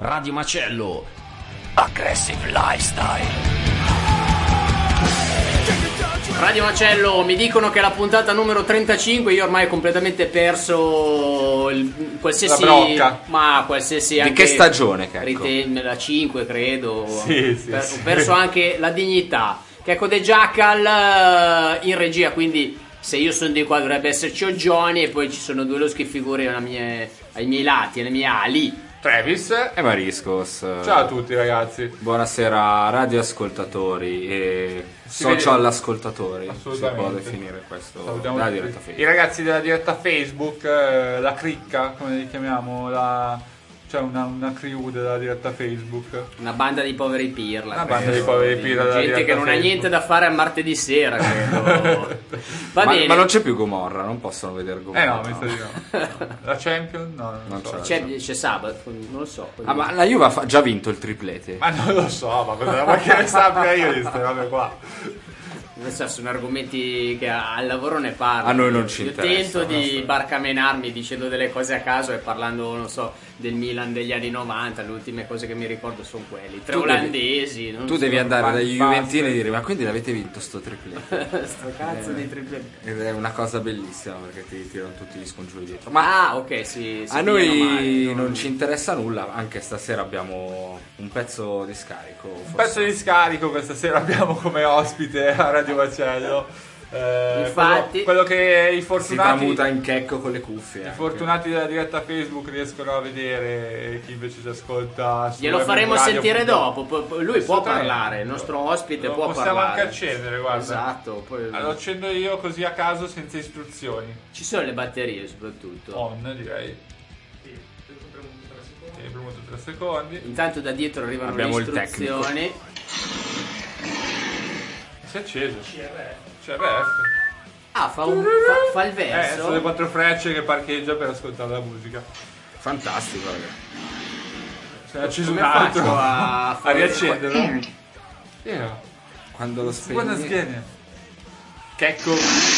Radio Macello, Aggressive Lifestyle. Radio Macello, mi dicono che è la puntata numero 35, io ormai ho completamente perso qualsiasi... La brocca. Ma qualsiasi... Di che stagione, Checco? La 5 credo. Sì. Ho perso anche la dignità. Checco De Jackal in regia, quindi se io sono di qua dovrebbe esserci Oggioni e poi ci sono due loschi figure ai miei lati, alle mie ali. Travis E Mariscos. Ciao a tutti ragazzi. Buonasera radioascoltatori e social ascoltatori. Si Assolutamente. può definire questo. Salutiamo La tutti. diretta Facebook. I ragazzi della diretta Facebook, la cricca, come li chiamiamo, c'è una crew della diretta Facebook. Una banda di poveri pirla. Una banda di poveri pirla della Gente diretta che non ha Facebook. niente da fare al martedì sera, credo. Va bene. Ma non c'è più Gomorra, non possono vedere Gomorra. No, mi sta di no. La Champion? No, non so. C'è sabato, non lo so. Ah, ma la Juve ha già vinto il triplete. Ma non lo so, ma cosa vuoi che ne sappia io di queste robe qua? Adesso sono argomenti che al lavoro ne parlo. A noi non ci Io interessa, tento di barcamenarmi dicendo delle cose a caso e parlando, non so, del Milan degli anni 90. Le ultime cose che mi ricordo sono quelli. Tre olandesi. Tu devi andare dagli basta. Juventini e dire: ma quindi l'avete vinto sto triplete? Sto cazzo di triplete. Ed è una cosa bellissima perché ti tirano tutti gli scongiuri dietro. Ma Ah, ok, sì. a noi non ci interessa nulla, anche stasera abbiamo un pezzo di scarico. Un pezzo di scarico questa sera abbiamo come ospite a Radio Macello. Infatti. quello che i Si fortunati, tramuta in Checco con le cuffie. i fortunati della diretta Facebook riescono a vedere e chi invece ci ascolta su Glielo faremo web radio. sentire dopo. Lui può Assolutamente. parlare, il nostro ospite Lo può possiamo parlare. anche accendere, guarda. Esatto. Poi Lo accendo io così a caso senza istruzioni. ci sono le batterie soprattutto. On direi. Tieni premuto 3 secondi. Intanto da dietro arrivano Abbiamo le il tecnico. istruzioni. Si è acceso. CRF. Ah, fa il verso. Sono le 4 frecce che parcheggia per ascoltare la musica. Fantastico, ragazzi. Se ne è acceso un Come altro. faccio a fare- riaccenderlo. Yeah. Quando lo Guarda spegni. schiena. Checco.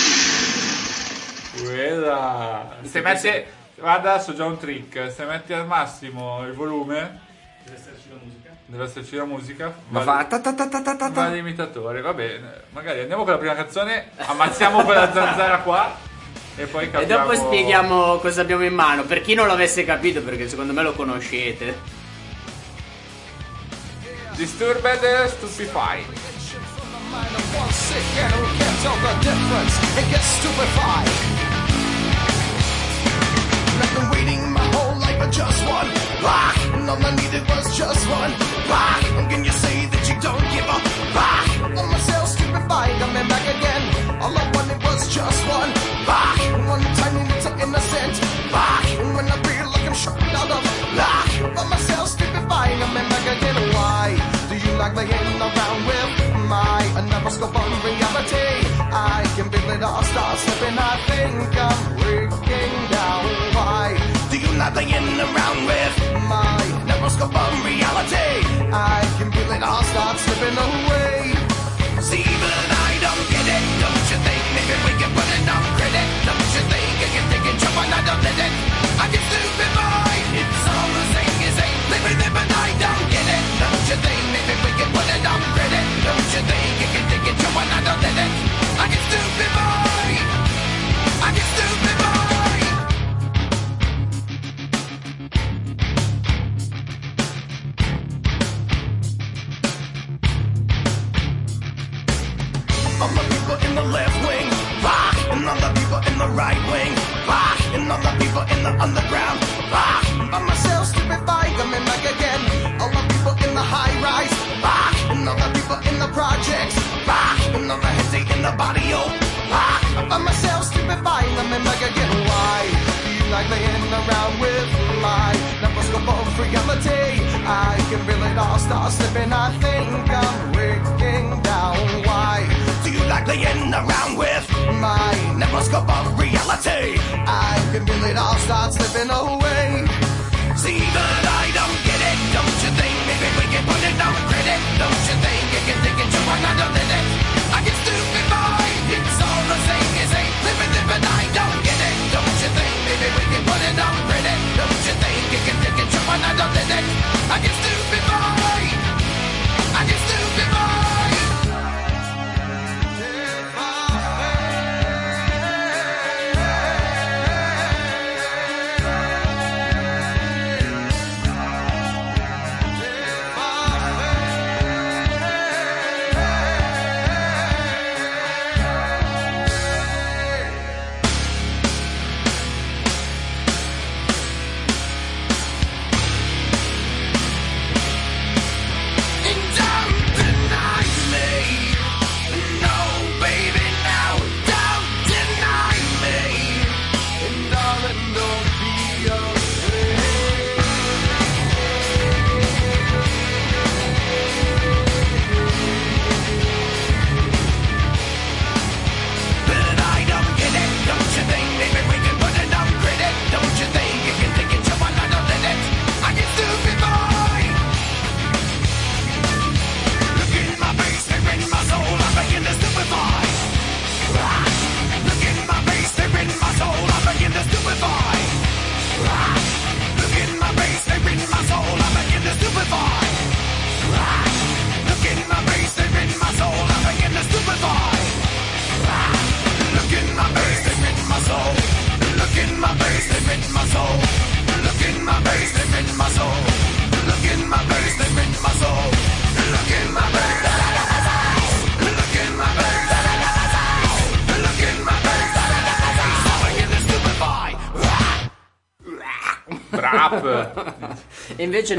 Quella. Se mette. Guarda, so già un trick. Se metti al massimo il volume. Deve esserci la musica. Ma fa ta ta ta ta ta ta Va ta. l'imitatore, va bene. Magari andiamo con la prima canzone. Ammazziamo quella zanzara qua. E poi E capiamo. dopo spieghiamo cosa abbiamo in mano. Per chi non l'avesse capito, perché secondo me lo conoscete. Disturbed Stupefy. I've been waiting my whole life for just one rock, and all I needed was just one rock. And can you say that you don't give a rock? On myself stupefied, I'm back again. All I wanted was just one rock, one tiny little innocent rock. And when I feel like I'm shot out of luck, on myself stupefied, I'm back again. Why do you like playing around with my scope on reality? I can feel it all start slipping. I think I'm breaking down. Why do you not playing around with my scope on reality? I can feel it all start slipping away. See, but I don't get it. Don't you think maybe we can put it on credit? Don't you think I can take a jump and I don't let it? I get stupid mind. It's all the same as ain't living it, but I don't get it. Don't you think maybe we can put it on credit? Don't you think I can take a jump and I don't let it? I get stupid mind. I get stupid mind. All the people in the left wing, rock, and all the people in the right wing, rock, and all the people in the underground, rock. By myself, stupefied, coming back again. All the people in the high rise, rock, and all the people in the projects, rock, and all the heads in the body, oh, rock. By myself, stupefied, coming back again. Why do you like playing around with my scope of reality? I can feel it all start slipping. I think I'm breaking down. Why do you like playing around with my scope of reality? I can feel it all start slipping away. See, but I don't get it. Don't you think maybe we can put it on credit? Don't you think you can take it to another minute? I get stupid mind. It's all the same as ain't living it, but I don't get it. Don't you think maybe we can put it on credit? Don't you think you can take it to another minute? I Brap. E invece il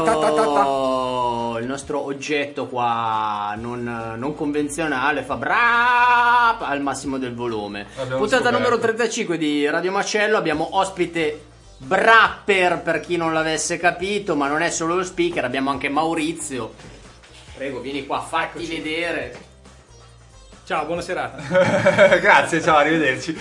nostro oggetto qua non convenzionale fa brap al massimo del volume. L'abbiamo Puntata scoperto. numero 35 di Radio Macello, abbiamo ospite Brapper, per chi non l'avesse capito, ma non è solo lo speaker, abbiamo anche Maurizio. Prego, vieni qua, fatti vedere. Ciao, buona serata. Grazie, ciao, arrivederci.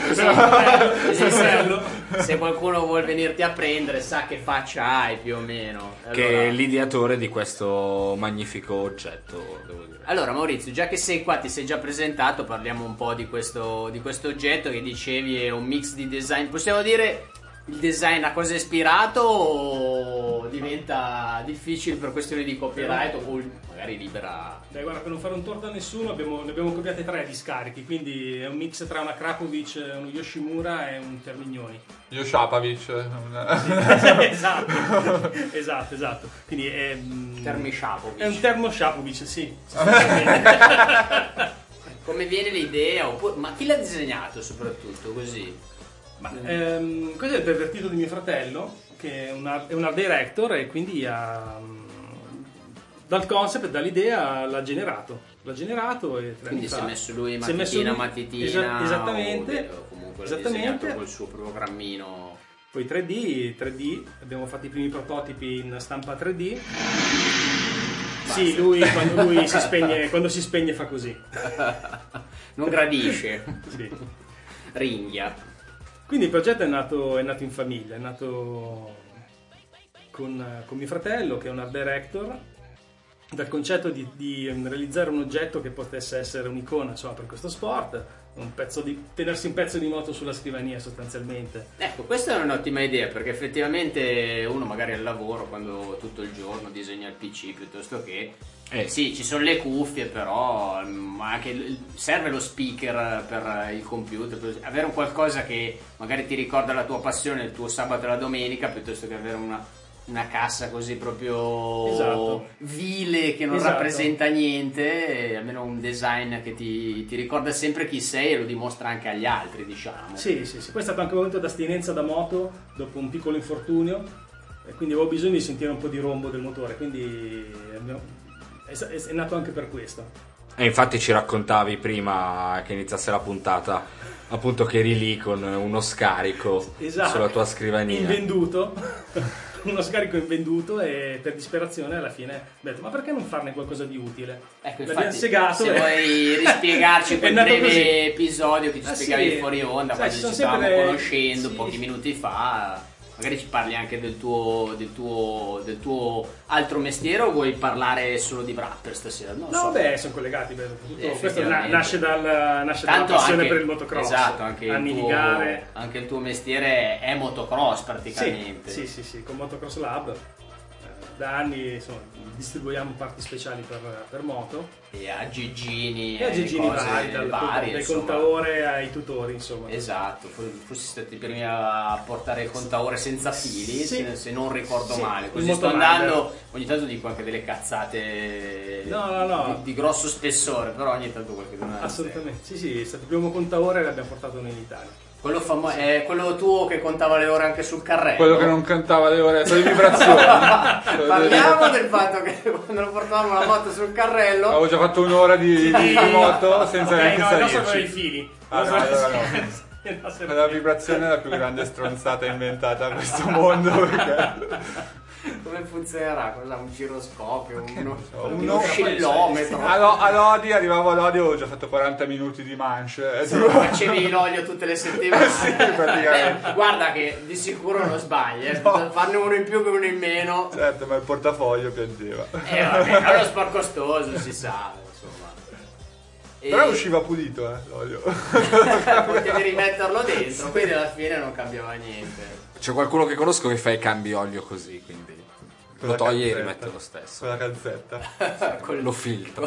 Se qualcuno vuol venirti a prendere sa che faccia hai più o meno. Che Allora- è l'ideatore di questo magnifico oggetto, devo dire. Allora Maurizio, già che sei qua, ti sei già presentato, parliamo un po' di questo oggetto che dicevi è un mix di design. Possiamo dire il design a cosa è ispirato o diventa difficile per questioni di copyright o magari libera? Beh, guarda, per non fare un torto a nessuno, ne abbiamo copiate 3 di scarichi, quindi è un mix tra una Krapovic, uno Yoshimura e un Termignoni. Joshapavic. esatto. Quindi è Termishapovic. è un Termo Shapovic, sì. Come viene l'idea? Ma chi l'ha disegnato soprattutto così? Questo è il pervertito di mio fratello, che è un art director e quindi dal concept, dall'idea l'ha generato e 3 Quindi anni si è fa- messo lui si è messo lui- matitina esattamente, o comunque l'ha esattamente. disegnato col suo programmino. Poi 3D, abbiamo fatto i primi prototipi in stampa 3D. Sì, quando si spegne fa così. Non gradisce. Sì. Ringhia. Quindi il progetto è nato in famiglia, è nato con mio fratello che è un art director, dal concetto di realizzare un oggetto che potesse essere un'icona, insomma, per questo sport, tenersi un pezzo di moto sulla scrivania sostanzialmente. Ecco, questa è un'ottima idea perché effettivamente uno magari al lavoro quando tutto il giorno disegna il PC piuttosto che sì, ci sono le cuffie però ma anche serve lo speaker per il computer, per avere un qualcosa che magari ti ricorda la tua passione, il tuo sabato e la domenica piuttosto che avere una cassa così proprio Esatto. vile che non Esatto. rappresenta niente, e almeno un design che ti ricorda sempre chi sei e lo dimostra anche agli altri, diciamo. Sì, questo è stato anche un momento d'astinenza da moto dopo un piccolo infortunio e quindi avevo bisogno di sentire un po' di rombo del motore, quindi è nato anche per questo. E infatti ci raccontavi prima che iniziasse la puntata appunto che eri lì con uno scarico sulla tua scrivania. Invenduto. Uno scarico invenduto e per disperazione alla fine ho detto ma perché non farne qualcosa di utile? Ecco, L'abbiamo infatti, segato se e- vuoi rispiegarci quel È nato breve così. episodio che ci Ah, spiegavi sì. fuori onda, Sai, quando ci ci sono stavamo sempre- conoscendo sì. pochi minuti fa, magari ci parli anche del tuo altro mestiere o vuoi parlare solo di Brapper stasera? Non No, so. beh, sono collegati. Questo Effettivamente. nasce dalla Tanto passione anche, per il motocross. esatto, anche anni il di tuo, gare. anche il tuo mestiere è motocross praticamente. Sì, con Motocross Lab. Da anni insomma, distribuiamo parti speciali per moto. E aggeggini E aggeggini cose vari, varie, dai insomma. contaore ai tutori, insomma. Esatto, forse siete i primi a portare il contaore senza fili, Sì. se non ricordo Sì, male. il Così sto Motominder. andando, ogni tanto dico anche delle cazzate No. Di grosso spessore, però ogni tanto qualche Assolutamente. Sì, è stato il primo contaore e l'abbiamo portato noi in Italia. Quello è quello tuo che contava le ore anche sul carrello. Quello che non cantava le ore, le vibrazioni. Parliamo del fatto che quando lo portavamo la moto sul carrello. Avevo già fatto un'ora di moto senza Ok, neanche no, il nostro aveva i salirci. fili. Ah, no, allora no. Il nostro La vibrazione è la più grande stronzata inventata a questo mondo. Perché... Come funzionerà? Cosa? Un giroscopio? Uno Uno- oscillometro? A Lodi, arrivavo a Lodi, avevo già fatto 40 minuti di manche. Facevi l'olio tutte le settimane. Sì, praticamente. Guarda che di sicuro non sbagli, farne uno in più che uno in meno. Certo, ma il portafoglio piangeva. Vabbè, è uno sport costoso, si sa, insomma. E Però usciva pulito, l'olio. potevi rimetterlo dentro, quindi alla fine non cambiava niente. C'è qualcuno che conosco che fa i cambi olio così, quindi Con lo la toglie e calzetta. rimette lo stesso. Con la calzetta. Lo filtro.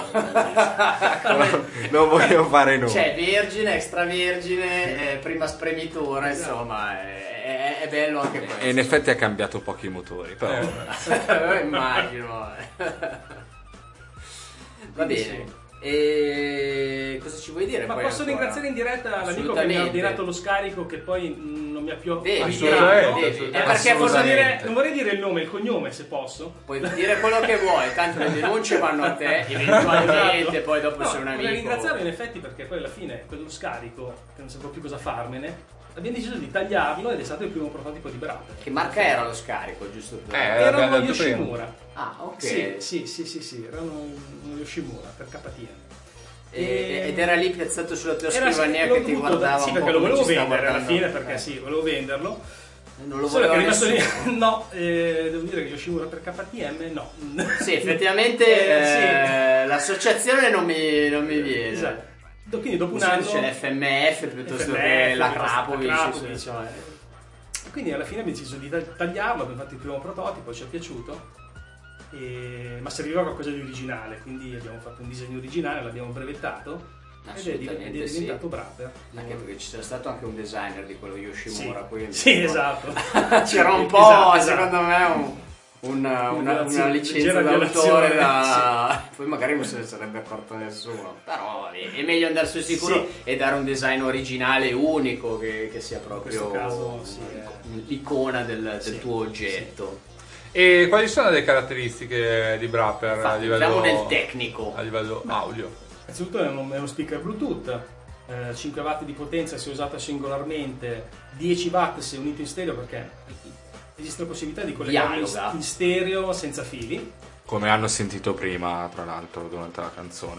Non voglio fare nomi. Cioè, vergine, extravergine, prima spremitura, insomma, è bello anche questo. E in effetti ha cambiato pochi motori, però Immagino. Va bene. E cosa ci vuoi dire? Ma poi posso ancora? ringraziare in diretta l'amico che mi ha ordinato lo scarico, che poi non mi ha più Assolutamente. perché posso dire, non vorrei dire il nome, il cognome, se posso. Puoi dire quello che vuoi, tanto le denunce vanno a te eventualmente. Esatto. Poi dopo sei un Vorrei amico. ringraziarlo in effetti, perché poi alla fine quello scarico, che non sapevo più cosa farmene, abbiamo deciso di tagliarlo ed è stato il primo prototipo di Brother. Che marca era lo scarico, giusto? Era l'abbiamo uno detto prima. Yoshimura. Ah, ok. Sì, era uno Yoshimura per KTM. Ed era lì piazzato sulla tua Era scrivania che ti guardava. sì, un perché po' lo come volevo ci sta vendere alla guardando. fine, perché sì, volevo venderlo. Non lo Solo che voleva è rimasto nessuno. lì. No, devo dire che Yoshimura per KTM no. Sì, effettivamente Sì. l'associazione non mi viene. Esatto. Quindi dopo un Di solito anno c'è l'FMF piuttosto FMF, che la Krapovic, Krapovic. insomma. Quindi alla fine abbiamo deciso di tagliarlo, abbiamo fatto il primo prototipo, ci è piaciuto, ma serviva qualcosa di originale, quindi abbiamo fatto un disegno originale, l'abbiamo brevettato ed è Assolutamente sì. diventato Brother. Anche perché ci sia stato anche un designer di quello Yoshimura. quindi- Sì, esatto. C'era un po', Esatto. secondo me, una violazione, licenza leggera d'autore violazione, poi magari non se ne sarebbe accorto nessuno. Però è meglio andare sul sicuro e dare un design originale unico che sia proprio In questo caso, sì, l'icona del tuo oggetto. E quali sono le caratteristiche di Brapper a Entriamo livello, nel tecnico. a livello audio? Innanzitutto è uno speaker Bluetooth, 5 watt di potenza se usata singolarmente, 10 watt se unito in stereo, perché esiste la possibilità di collegarlo Dialoga. in stereo senza fili. Come hanno sentito prima, tra l'altro, durante la canzone.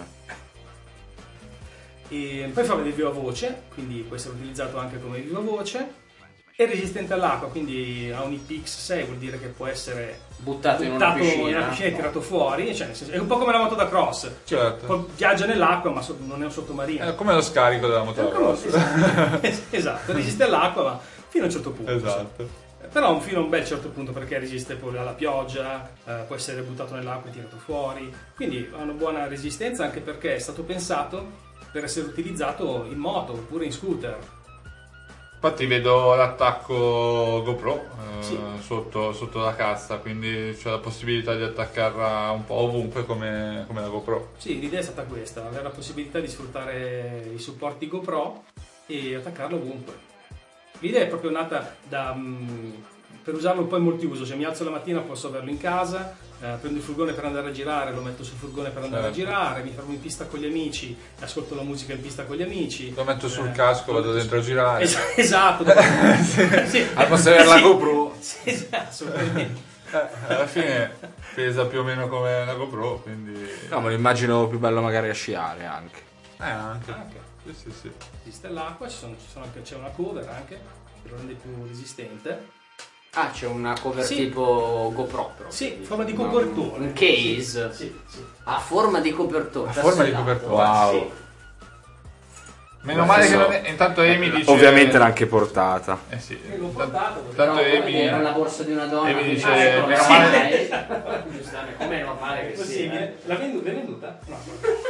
E poi fa vedere viva voce, quindi può essere utilizzato anche come viva voce. È resistente all'acqua, quindi ha un IPX6, vuol dire che può essere Buttato in una piscina. e tirato fuori, cioè, nel senso, è un po' come la moto da cross. Certo. Poi viaggia nell'acqua, ma non è un sottomarino. Come lo scarico della motocross. Esatto, resiste all'acqua, ma fino a un certo punto. Esatto. Però fino a un bel certo punto, perché resiste poi alla pioggia, può essere buttato nell'acqua e tirato fuori. Quindi ha una buona resistenza, anche perché è stato pensato per essere utilizzato in moto oppure in scooter. Infatti vedo l'attacco GoPro Sì. sotto la cassa, quindi c'è la possibilità di attaccarla un po' ovunque come la GoPro. Sì, l'idea è stata questa, avere la possibilità di sfruttare i supporti GoPro e attaccarlo ovunque. L'idea è proprio nata per usarlo un po' in multiuso, cioè mi alzo la mattina posso averlo in casa, prendo il furgone per andare a girare, lo metto sul furgone per andare a girare, mi fermo in pista con gli amici, ascolto la musica in pista con gli amici. Lo metto sul casco, vado dentro a girare. Esatto. Sì. Al posto avere la GoPro. Sì, esatto, assolutamente. Alla fine pesa più o meno come la GoPro, quindi... No, me lo immagino più bello magari a sciare anche. Anche. Sì. Esiste l'acqua, c'è una cover anche, che lo rende più resistente. Ah, c'è una cover Sì. tipo GoPro proprio. Sì, forma di copertore. Un case. Sì. A forma di copertore. A forma di tassellato. copertore. Wow. Sì. Meno male che non è... Intanto Amy dice... Ovviamente l'ha anche portata. sì. L'ho portato. Tanto No, Amy... era la borsa di una donna. Amy dice, quindi- meno sì, male- giustamente, come non male che sia. Possibile? L'hai venduta? No.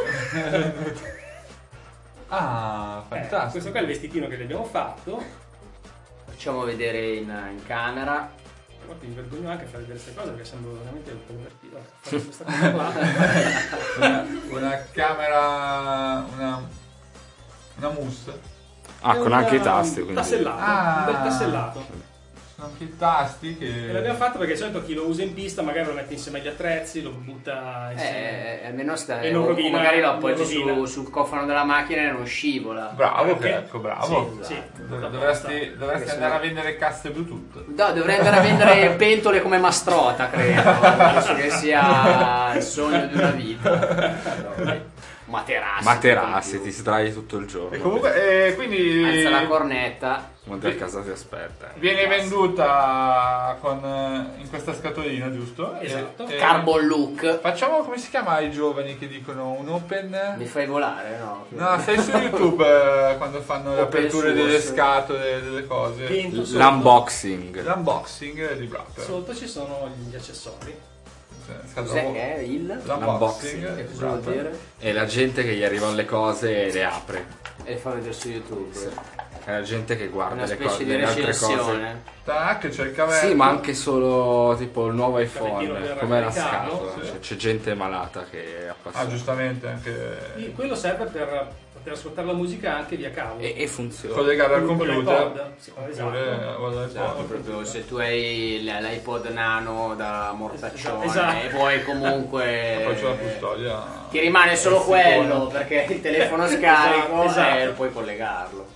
Ah, fantastico. Questo qua è il vestitino che le abbiamo fatto. Facciamo vedere in camera. Guarda, mi vergogno anche a fare vedere queste cose perché sembro veramente un pervertito. Fare questa cosa qua. Una camera... Una mousse. Ah, È con anche i tasti, quindi. Tassellato, un bel tassellato. Sono anche i tasti E che... l'abbiamo fatto perché di solito chi lo usa in pista magari lo mette insieme agli attrezzi, lo butta insieme. Almeno sta. E non o rovina- magari lo non appoggi rovina. sul cofano della macchina e non scivola. Bravo, Anche? ecco, bravo. Sì, Dovresti Perché andare a sennò- vendere casse Bluetooth. No, dovrei andare a vendere pentole come Mastrota, credo. Penso che sia il sogno di una vita. Materassi, ti sdrai tutto il giorno. E comunque, quindi... Alza la cornetta. Quando a casa ti aspetta. Viene venduta in questa scatolina, giusto? Esatto. Carbon look. Facciamo, come si chiama i giovani che dicono un open? Mi fai volare, no? No, sei su YouTube quando fanno le Open aperture source. delle scatole, delle cose. Dentro, sotto, L'unboxing. L'unboxing di Brapper. sotto ci sono gli accessori. Cos'è che è il? L'unboxing Che di cosa vuol Brapper. dire? E la gente che gli arrivano le cose e le apre. E le fa vedere su YouTube. È la gente che guarda una le specie di le altre cose. recensione. Tac, c'è il cavetto. Sì, ma anche solo tipo il nuovo cavettino iPhone, per come la caricarlo, scatola. sì. Cioè, c'è gente malata che è Ah, appassionata. giustamente, anche Sì, quello serve per poter ascoltare la musica anche via cavo. E funziona. collegare al Con computer. l'iPod. Sì, esatto. Oppure, Esatto, proprio se tu hai l'iPod nano da mortaccione Esatto. e poi comunque poi c'è la custodia. ti rimane solo Sicuro. quello perché il telefono scarico Esatto. e puoi collegarlo.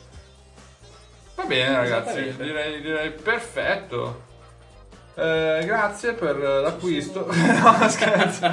Va bene ragazzi, Esattamente. direi perfetto. Grazie per l'acquisto. No, scherzo.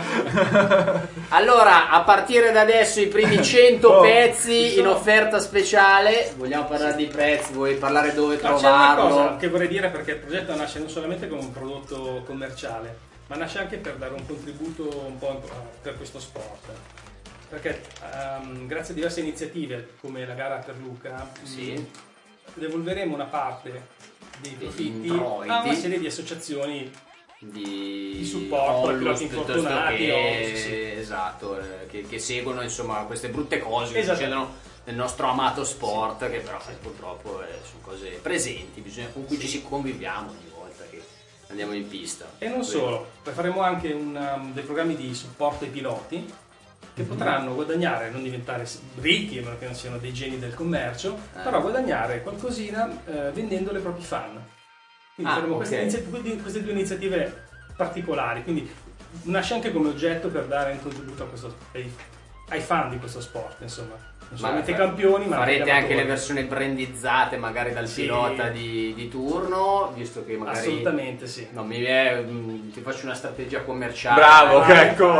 Allora, a partire da adesso i primi 100 Oh, pezzi in offerta speciale. Vogliamo parlare di prezzi, vuoi parlare dove Ma c'è una cosa trovarlo? che vorrei dire, perché il progetto nasce non solamente come un prodotto commerciale, ma nasce anche per dare un contributo un po' per questo sport. Perché grazie a diverse iniziative come la gara per Luca, Sì. devolveremo una parte dei profitti introiti. a una serie di associazioni Di supporto ai Onlus, piloti piuttosto infortunati, che, Onlus, sì. esatto, che seguono insomma queste brutte cose che Esatto. succedono nel nostro amato sport, che però purtroppo sono cose presenti, con cui ci conviviamo ogni volta che andiamo in pista. E non solo, poi faremo anche dei programmi di supporto ai piloti che potranno guadagnare, non diventare ricchi, ma che non siano dei geni del commercio, però guadagnare qualcosina vendendo le proprie fan. Quindi faremo queste due iniziative particolari, quindi nasce anche come oggetto per dare un contributo ai fan di questo sport, insomma. Non solamente campioni, ma farete anche le amatori. versioni brandizzate magari dal Sì. pilota di turno, visto che magari Assolutamente sì. no, ti faccio una strategia commerciale. Bravo, Vai. ecco.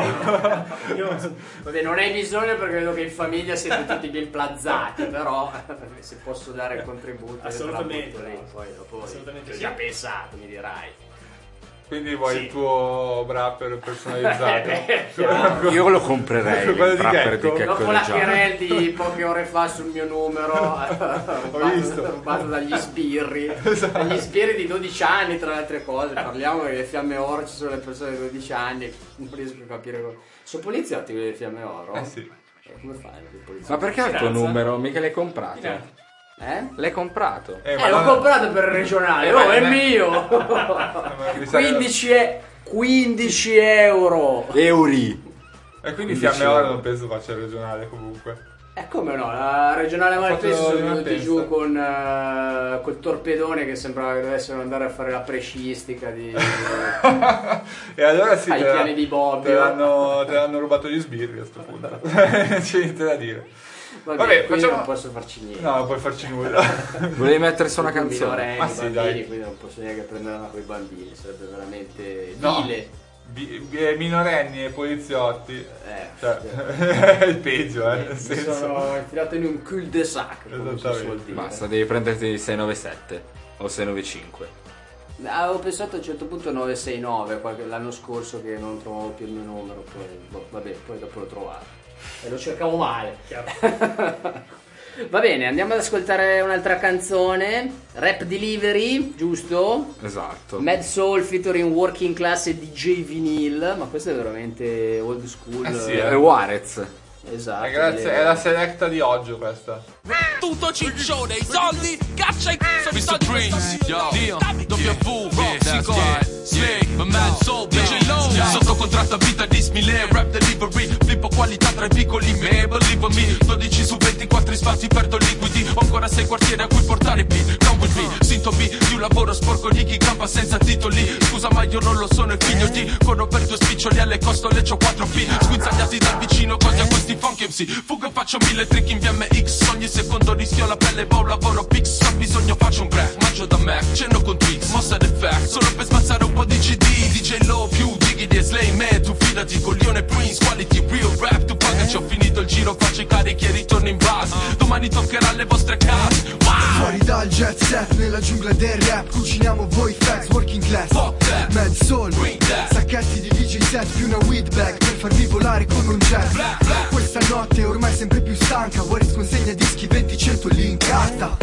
Vabbè, non hai bisogno perché vedo che in famiglia siete tutti ben plazzati, però se posso dare il contributo Assolutamente. te la butto lì, poi dopo Assolutamente ci ho sì. già pensato, mi dirai. Quindi vuoi Sì. il tuo wrapper personalizzato? Io lo comprerei, Quello il di wrapper Gecko. di Checco Dopo la Reggiano. querel di poche ore fa sul mio numero visto. rubato dagli sbirri dagli sbirri di 12 anni, tra le altre cose. Parliamo che le fiamme oro ci sono le persone di 12 anni, non riesco a capire cosa. Sono poliziotti quelle ffiamme oro? Sì. Come fai? Ma perché ha il tuo numero? Mica l'hai comprato? L'hai comprato? L'ho comprato per il regionale, oh, è mio! 15 euro! Euri! E quindi Fiamme Oro non penso faccia il regionale comunque. Come no, la regionale Maltese Fatto sono venuti Malpensa. giù con col torpedone che sembrava che dovessero andare a fare la presciistica di E allora sì, ai piani di Bobbio. te l'hanno rubato gli sbirri a sto punto. C'è niente da dire. Vabbè, quindi facciamo- non posso farci niente. No, non puoi farci nulla. Volevi mettere su una Sono canzone? minorenni, Ma sì, bambini, dai. quindi non posso neanche prenderla con i bambini, sarebbe veramente No. vile. Minorenni e poliziotti. Cioè, sì. è il peggio, nel Mi senso. sono infilato in un cul de sac, come si Esattamente. suol dire. Basta, devi prenderti il 697 o 695. Avevo pensato a un certo punto 969 l'anno scorso che non trovavo più il mio numero, poi vabbè, poi dopo l'ho trovato e lo cercavo male. Chiaro. Va bene, andiamo ad ascoltare un'altra canzone, Rap Delivery, giusto? Esatto. Mad Soul featuring Working Class e DJ Vinyl, ma questo è veramente old school. Sì, È Warez. Esatto. Grazie, è la selecta di oggi questa. Tutto ciccione, i soldi, caccia i Mr. Prince, W, Rossico, Slay, my man soul, DJ Low, sotto contratto a vita di Smile, rap delivery, flippo qualità tra i piccoli me, believe me, 12 su 24 spazi perdo liquidi, ho ancora 6 quartieri a cui portare beat, come with me, sintomi di un lavoro sporco di chi campa senza titoli, scusa ma io non lo sono il figlio di, corro per 2 spiccioli alle costole c'ho 4 P, sguinzagliati dal vicino così a questi funky MC, fugo e faccio 1000 trick in VMX, ogni secondo rischio la pelle, un lavoro pix, ho bisogno faccio un break, mangio da Mac, cenno con Twix, mossa del fact, solo per spazzare un po' di CD, DJ Low più digidi e Slay Man, tu fidati con Lione Prince, quality real rap, tu pagaci, ho finito il giro, faccio i carichi e ritorno in base, domani toccherà alle vostre case, wow! Fuori dal jet set, nella giungla del rap, cuciniamo voi facts, working class, Fuck that. Mad Soul, Bring that. sacchetti di DJ set più una weed bag per farvi volare come un jet. Black, black. Questa notte è ormai sempre più stanca, Warriors consegna dischi 20-100 lì in carta.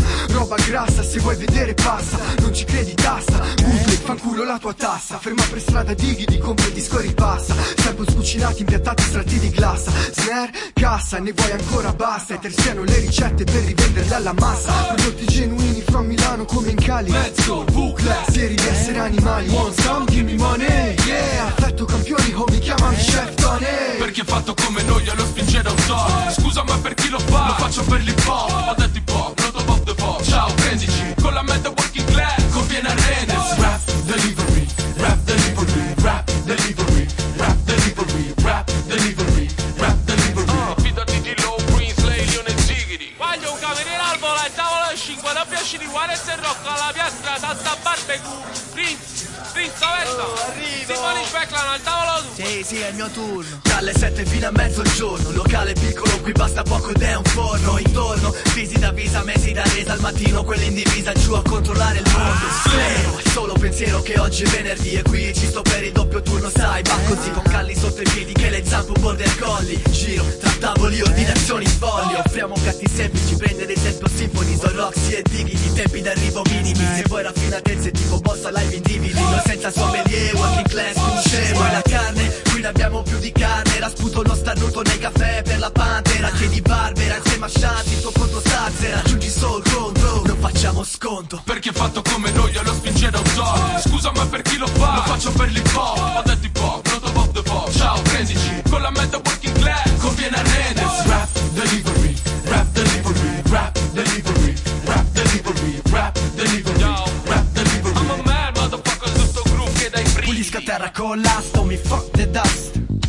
roba grassa, se vuoi vedere passa, non ci credi tassa, bootleg, fanculo la tua tassa, ferma per strada dighi, compra il disco e ripassa, salvo scucinati, impiattati, strati di glassa, snare, cassa, ne vuoi ancora basta, e terziano le ricette per rivenderle alla massa, prodotti genuini from Milano come in Cali, mezzo, bucle, seri di essere animali, want some, give me money, yeah, affetto campioni, mi chiamano Chef Tony, perché fatto come noi io lo spingerò un scusa ma per chi lo fa, lo faccio per l'hip-hop, ho detto hip-hop, not above the pop, ciao prendici, con la mente working class, conviene arrendersi, rap delivery, rap delivery, rap delivery, rap delivery, rap delivery, rap delivery, fidati di Low, Prince, Lay, Leone e Zigiri, voglio un cameriere al volo, al tavolo e 5, da piaci di Juarez e Rocco, alla piastra, tanta barbecue, Prince, Simoni Speclano al tavolo tu. Sì, è il mio turno. Dalle 7 fino a mezzogiorno. Locale piccolo, qui basta poco ed è un forno. Intorno, visita visa, mesi da resa al mattino. Quelli in divisa giù a controllare il mondo. Slero, è solo pensiero che oggi è venerdì e qui ci sto per il doppio turno, sai. Va così con calli sotto i piedi che le zampe un border colli. Giro tra tavoli, ordinazioni folli. Offriamo piatti semplici, prendere esempio Symphony, Soul Roxy e Diggity. Tempi d'arrivo minimi, se vuoi raffinatezze tipo bossa live in DVD. Noi senza sommelier, working class, couché. Vuoi la carne? Qui ne abbiamo più di carne. Rasputo lo starnuto nei caffè per la pantera. Chiedi Barbera, insieme a Shanti, il tuo conto Stazzera. Aggiungi solo conto, non facciamo sconto. Perché fatto come noi io lo spingerò un scusa ma per chi lo fa, lo faccio per l'hip-hop, ho detto hip-hop, not above the pop, ciao prendici, con la mente working class, conviene arrendersi, rap delivery, rap delivery, rap delivery, rap delivery, rap delivery, rap delivery. I'm a mad motherfucker, tutto groove che dai free. Pulisco a terra con l'asto, mi fuck the dust.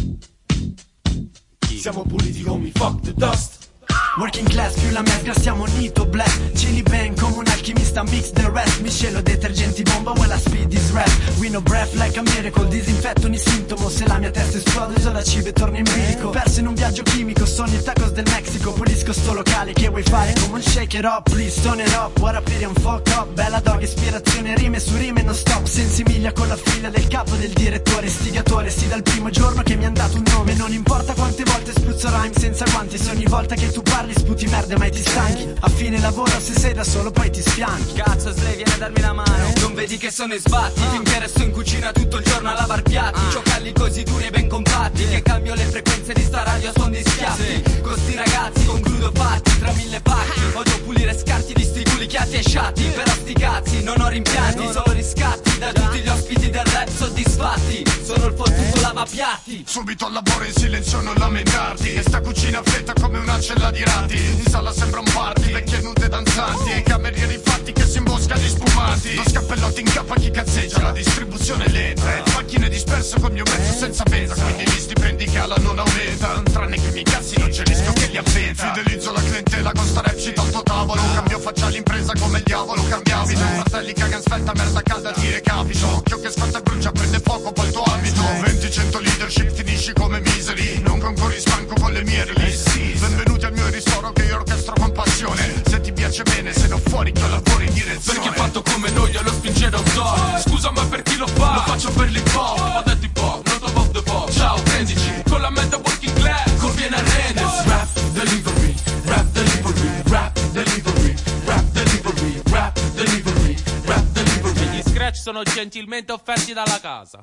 Siamo puliti come fuck the dust. Working class più la mescla siamo Nito Black. Chili bang come un alchimista, mix the rest. Miscelo detergenti bomba when la speed is rap. We no breath like a miracle, disinfetto ogni sintomo. Se la mia testa esplode uso la cibo e torno in bilico. Perso in un viaggio chimico, sono i tacos del Messico. Pulisco sto locale che vuoi fare come un shake it up. Please turn it up, what up un fuck up. Bella dog, ispirazione, rime su rime non stop. Sensimiglia con la figlia del capo del direttore. Stigatore, sì dal primo giorno che mi han dato un nome. Non importa quante volte spruzzo rhyme senza guanti. Se ogni volta che tu parli sputi merda mai ti stanchi. A fine lavoro se sei da solo poi ti sfianchi. Cazzo Slay viene a darmi la mano. Non vedi che sono i sbatti. Finché resto in cucina tutto il giorno a lavar piatti. Giocalli così duri e ben compatti. Che cambio le frequenze di sta radio a suon di schiaffi. Con sti ragazzi concludo patti tra 1000 pacchi. Odio pulire scarti di sti culicchiati e sciatti. Però sti cazzi non ho rimpianti, solo riscatti. Da tutti gli ospiti del rap soddisfatti. Sono il fottuto lavapiatti. Subito al lavoro in silenzio non lamentarti. E sta cucina fredda come una cella di ratti. In sala sembra un party, vecchie nude danzanti. E camerieri fatti che si imboscano gli spumanti. Lo scappellotto in capo a chi cazzeggia. La distribuzione è lenta. E macchine disperse col mio mezzo senza veta. Quindi gli stipendi cala non aumenta. Tranne che i miei cazzi non c'è rischio che li avventa. Fidelizzo la clientela con sta rap cita al tuo tavolo. Cambio faccia l'impresa come il diavolo. Cambiavi tu fratelli cagan svelta merda calda ti recapito. Occhio che scotta e brucia prende fuoco poi il tuo abito. 20-100 leadership finisci come misery. Non concorri spanco con le mie release. Benvenuti al mio ristoro che io orchestro con passione. Se ti piace bene, se no fuori che lavori in direzione. Perché fatto come noi io lo spingerò un scusa ma per chi lo fa, lo faccio per l'hip-hop, ho detto hip-hop, not above the pop, ciao prendici, con la mente working class, conviene arrendersi, rap delivery, rap delivery, rap delivery, rap delivery, rap delivery, rap delivery. Gli scratch sono gentilmente offerti dalla casa.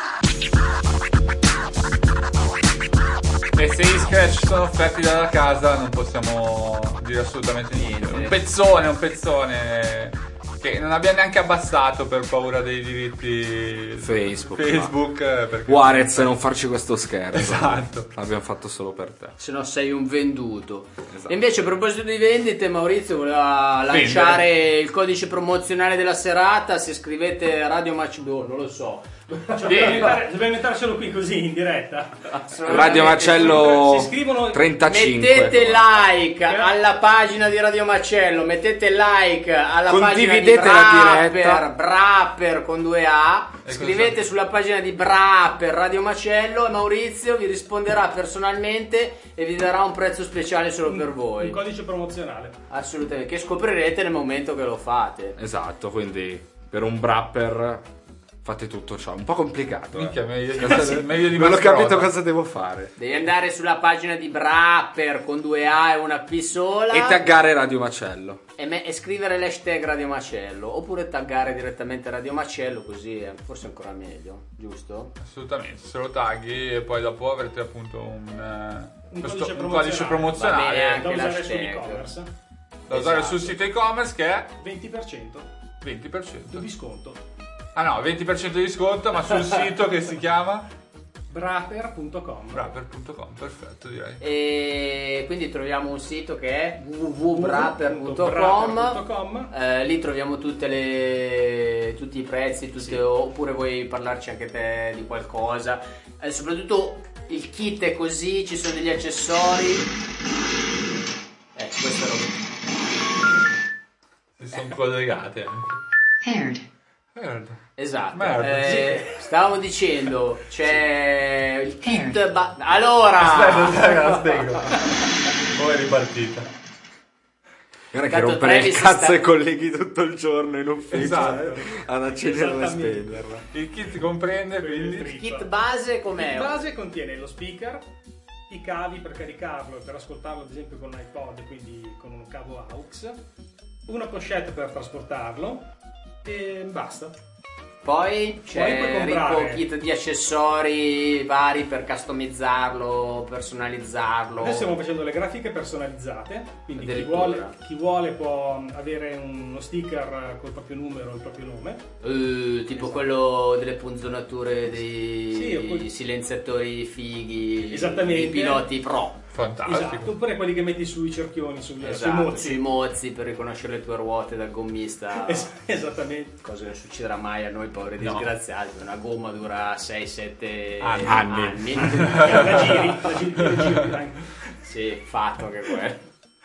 E se gli scratch sono offerti dalla casa non possiamo dire assolutamente niente. Un pezzone che non abbia neanche abbassato per paura dei diritti Facebook perché Juarez, non farci questo scherzo. Esatto. L'abbiamo fatto solo per te. Se no sei un venduto. Esatto. E invece a proposito di vendite, Maurizio voleva lanciare il codice promozionale della serata. Se scrivete Radio Macedonia, non lo so. Dobbiamo inventarcelo qui così in diretta. Radio Macello si scrivono 35. Mettete like alla pagina di Radio Macello, mettete like alla pagina di Brapper con 2A. Scrivete sulla pagina di Brapper Radio Macello e Maurizio vi risponderà personalmente e vi darà un prezzo speciale solo per voi. Un codice promozionale. Assolutamente, che scoprirete nel momento che lo fate. Esatto, quindi per un Brapper fate tutto ciò. Un po' complicato. Minchia, meglio di non ho capito Mastroda. cosa devo fare. Devi andare sulla pagina di Brapper con 2 A e una P sola E taggare Radio Macello. e scrivere l'hashtag Radio Macello, oppure taggare direttamente Radio Macello, così è forse ancora meglio, giusto? Assolutamente, se lo tagli e poi dopo avrete appunto un codice Va promozionale bene anche da usare l'hashtag. sull'e-commerce. da usare Esatto. sul sito e-commerce, che è 20% 20%. di sconto. Ah no, 20% di sconto, ma sul sito che si chiama Braper.com. Braper.com, perfetto, direi. E quindi troviamo un sito che è www.braper.com. www.braper.com. Lì troviamo tutti i prezzi, oppure vuoi parlarci anche te di qualcosa. Soprattutto il kit è così, ci sono degli accessori. Questo Si sono collegate anche. Esatto. Merda. Stavamo dicendo, c'è il kit allora Aspetta, la spiego. Come è ripartita? Guarda che Tanto rompere il Travis cazzo sta- ai colleghi tutto il giorno in ufficio, Esatto. ad accenderla e Esattamente. spegnerla. Il kit comprende Quelli quindi del il kit base com'è? Il base contiene lo speaker, i cavi per caricarlo e per ascoltarlo ad esempio con un iPod, quindi con un cavo AUX, una pochette per trasportarlo e basta. Poi c'è puoi il comprare- kit di accessori vari per customizzarlo, personalizzarlo. Adesso stiamo facendo le grafiche personalizzate, quindi chi Addirittura. vuole può avere uno sticker col proprio numero e il proprio nome. Tipo quello delle punzonature dei Sì, oppure- silenziatori fighi, Esattamente. i piloti pro. fantastico. Esatto, oppure quelli che metti sui cerchioni, sui Esatto, mozzi. sui mozzi per riconoscere le tue ruote dal gommista. Esattamente. Cosa che non succederà mai a noi poveri disgraziati. Una gomma dura 6-7 Anni. La giri, dai. Sì, fatto anche quello.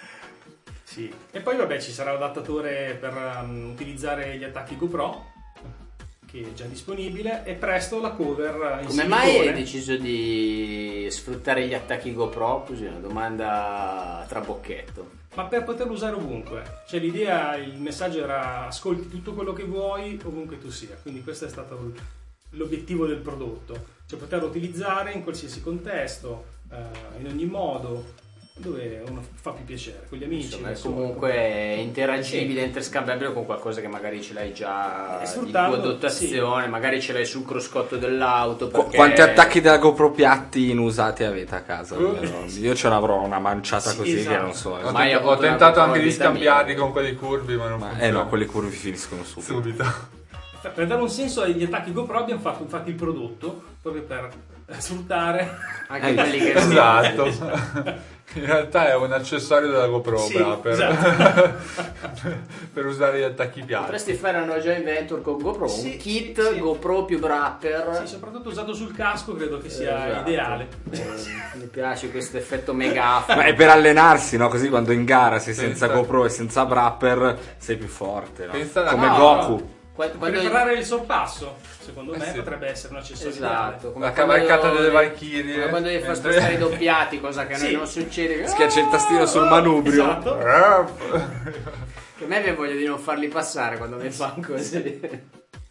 Sì. E poi vabbè ci sarà l'adattatore per utilizzare gli attacchi GoPro, che è già disponibile, e presto la cover in Come silicone. mai hai deciso di sfruttare gli attacchi GoPro? Così una domanda tra bocchetto. Ma per poterlo usare ovunque. Cioè l'idea, il messaggio era ascolti tutto quello che vuoi ovunque tu sia. Quindi questo è stato l'obiettivo del prodotto. Cioè poterlo utilizzare in qualsiasi contesto, in ogni modo, dove uno fa più piacere, con gli amici. Insomma, è adesso, comunque interagibile, interscambiabile con qualcosa che magari ce l'hai già di sfruttando, tua dotazione, magari ce l'hai sul cruscotto dell'auto. Perché... Quanti attacchi della GoPro piatti inusati avete a casa? Io ce l'avrò una manciata così esatto. che non so. Mai Ho avuto tentato una anche di vita mia. scambiarli con quelli curvi, ma non funziona. No, quelli curvi finiscono subito. Per dare un senso agli attacchi GoPro abbiamo fatto infatti il prodotto proprio per sfruttare Anche quelli che Esatto. In realtà è un accessorio della GoPro, Sì, per, esatto. per usare gli attacchi piatti. potresti fare una joint venture con GoPro, Sì, un kit sì. GoPro più Brapper. Sì, soprattutto usato sul casco credo che sia Esatto. ideale. Mi piace questo effetto megafono. Ma è per allenarsi, no? Così quando in gara sei senza Pensa- GoPro e senza Brapper sei più forte, no? Pensa alla- Come No, Goku. Per Quando... preparare il sorpasso, secondo me sì. potrebbe essere un accessorio Esatto, come La quando cavalcata delle devi- Valchirie. come quando devi far Mentre- spostare i doppiati, cosa che a noi Sì. non succede. Schiaccia il tastino sul manubrio. Esatto. Che a me viene voglia di non farli passare quando mi fanno così.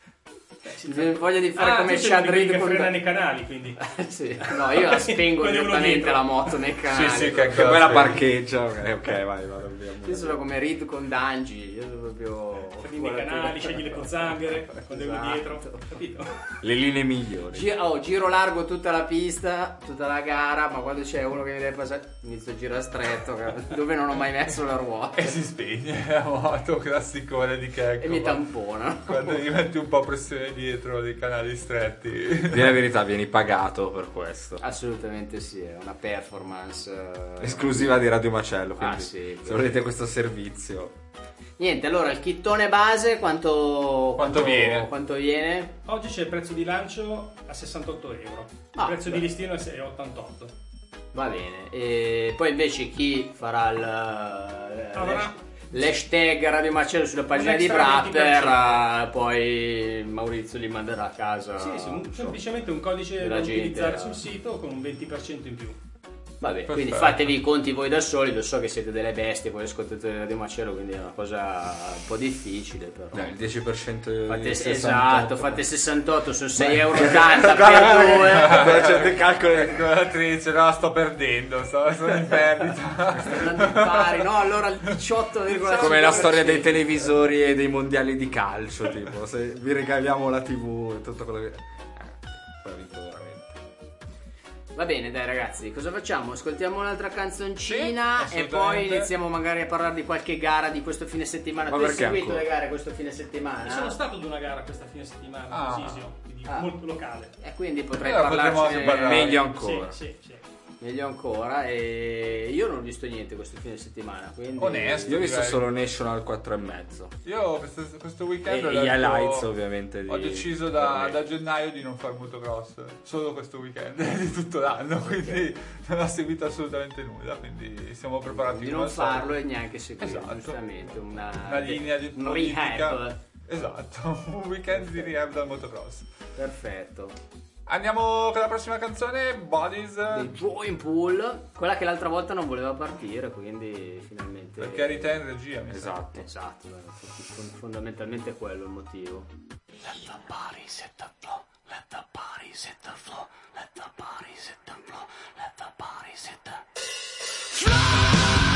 Mi voglia di fare come tu sei uno di quelli Chad che Reed frena con... nei canali, quindi Sì. No, io la spengo Quando uno direttamente dietro. la moto nei canali. Sì, Che ancora poi la sì. parcheggia. Ok, vai, vado via. Io sono come Reed con Dangi, io sono proprio... freni nei canali, scegli le pozzanghere, quando Esatto. devi dietro, capito? Le linee migliori. Giro largo tutta la pista, tutta la gara, ma quando c'è uno che mi deve passare inizio a girare stretto, dove non ho mai messo la ruota E si spegne la moto, classicone di Checco. e mi tampona. Quando gli metti un po' pressione dietro dei canali stretti. Di la verità, vieni pagato per questo. Assolutamente sì, è una performance Esclusiva di Radio Macello. Quindi, sì, se volete questo servizio. Niente, allora il kittone base quanto viene? Quanto viene? Oggi c'è il prezzo di lancio a 68 euro, il Ah, prezzo beh. di listino è 6,88. Va bene. E poi invece chi farà l'hashtag Radio Macello sulla pagina di extra Brapper, poi Maurizio li manderà a casa. Sì, insomma, semplicemente un codice della da gente, utilizzare sul sito con un 20% in più. Vabbè, quindi fatevi i conti voi da soli, lo so che siete delle bestie, voi ascoltatori di Radio Macello, quindi è una cosa un po' difficile, però. Il 10% fate 68. Fate 68 su 6,80 €, per 2. Calcolatrice, no, sto perdendo, sono in perdita. Sto andando in pari, no, allora il 18,5%. Come la storia dei televisori e dei mondiali di calcio, tipo, se vi regaliamo la TV e tutto quello che... poi ha vinto veramente. Va bene, dai ragazzi, cosa facciamo? Ascoltiamo un'altra canzoncina sì, e poi iniziamo magari a parlare di qualche gara di questo fine settimana. Tu hai seguito le gare questo fine settimana? Sono stato ad una gara questa fine settimana, Sisio, quindi molto locale. E quindi potrei parlarci meglio ancora. Sì. Meglio ancora, e io non ho visto niente questo fine settimana, quindi... Onesto, io ho visto direi. solo National 4,5. Io questo weekend e gli highlights ovviamente ho deciso da gennaio di non far motocross, solo questo weekend di tutto l'anno, quindi non ho seguito assolutamente nulla, quindi siamo preparati di non farlo e neanche seguire, esatto. Giustamente una linea di un rehab. Esatto, un weekend di rehab dal motocross. Perfetto. Andiamo con la prossima canzone, Bodies di Drawing Pool, quella che l'altra volta non voleva partire, quindi finalmente... Perché eri te in regia, mi sa. Esatto, fondamentalmente è quello il motivo. Let the bodies hit the floor, let the bodies hit the floor, let the bodies hit the floor, let the bodies hit the floor.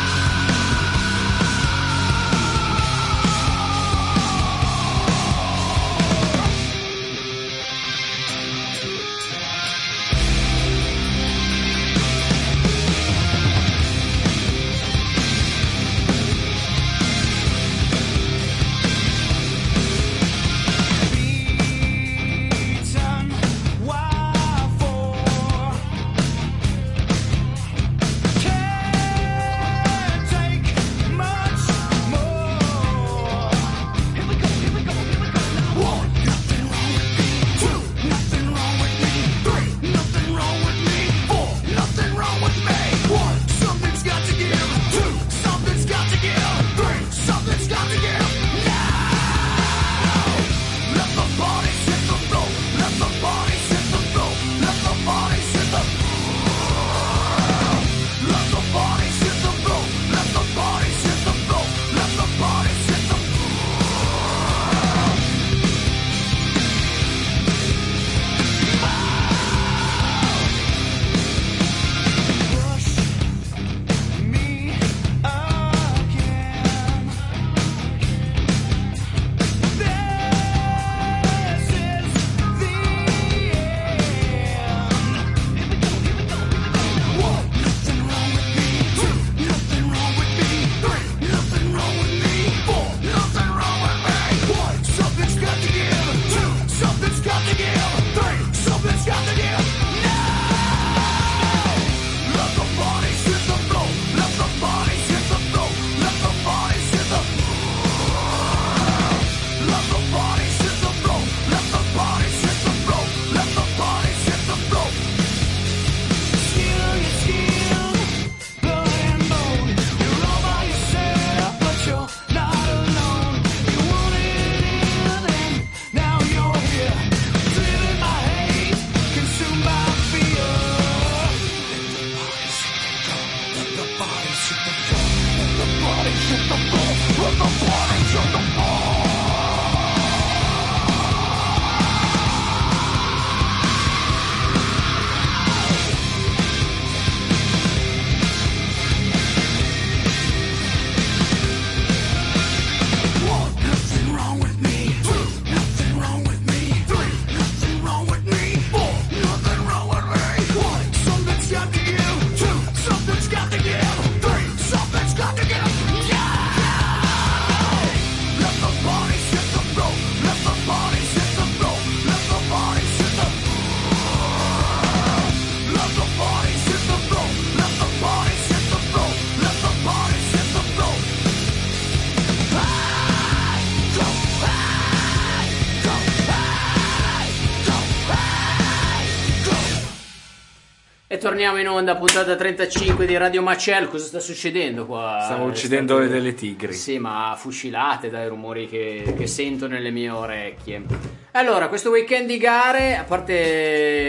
Torniamo in onda, puntata 35 di Radio Macello. Cosa sta succedendo qua? Stiamo uccidendo delle tigri. Sì, ma fucilate dai rumori che sento nelle mie orecchie. Allora, questo weekend di gare, a parte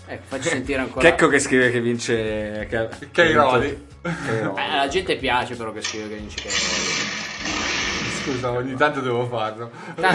Ecco, faccio sentire ancora. Checco che scrive che vince Cairoli. La gente piace però che scrive che vince Cairoli. Scusa, ogni tanto devo farlo.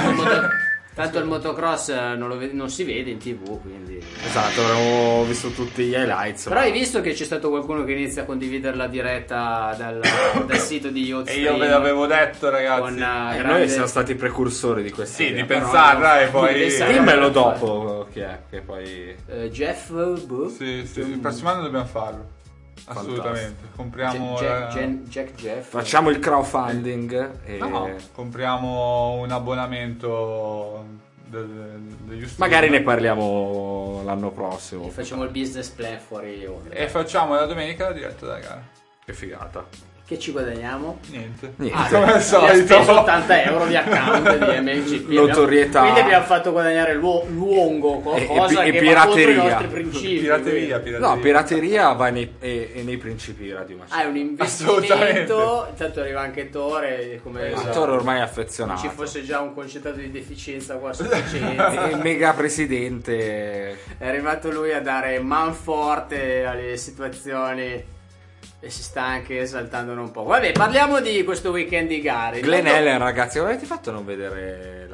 Tanto il motocross non si vede in TV, quindi. Esatto, avremmo visto tutti gli highlights. Però hai visto che c'è stato qualcuno che inizia a condividere la diretta dal sito di Yachtstream. E io ve l'avevo detto, ragazzi. Noi siamo stati precursori di questa Sì, idea. di pensarla e poi. Dimmelo dopo chi è che poi. Jeff. Sì, il prossimo anno dobbiamo farlo. Assolutamente. Compriamo Jack Jeff. Facciamo il crowdfunding e compriamo un abbonamento degli studi. magari ne parliamo l'anno prossimo. E facciamo il business plan fuori onda. E facciamo la domenica la diretta da gara. Che figata. Che ci guadagniamo? Niente. Come al solito. Abbiamo speso 80 euro di account di MLGP. Notorietà. Quindi abbiamo fatto guadagnare l'uongo, qualcosa e che va contro i pirateria. nostri principi. Pirateria. No, pirateria va nei principi Radio Macchina. È un investimento. Intanto arriva anche Tore. Come Tore ormai è affezionato. ci fosse già un concettato di deficienza qua sufficiente. Il mega presidente. È arrivato lui a dare man forte alle situazioni. E si sta anche esaltando un po'. Vabbè, parliamo di questo weekend di gare. Glen Helen, ragazzi, come avete fatto a non vedere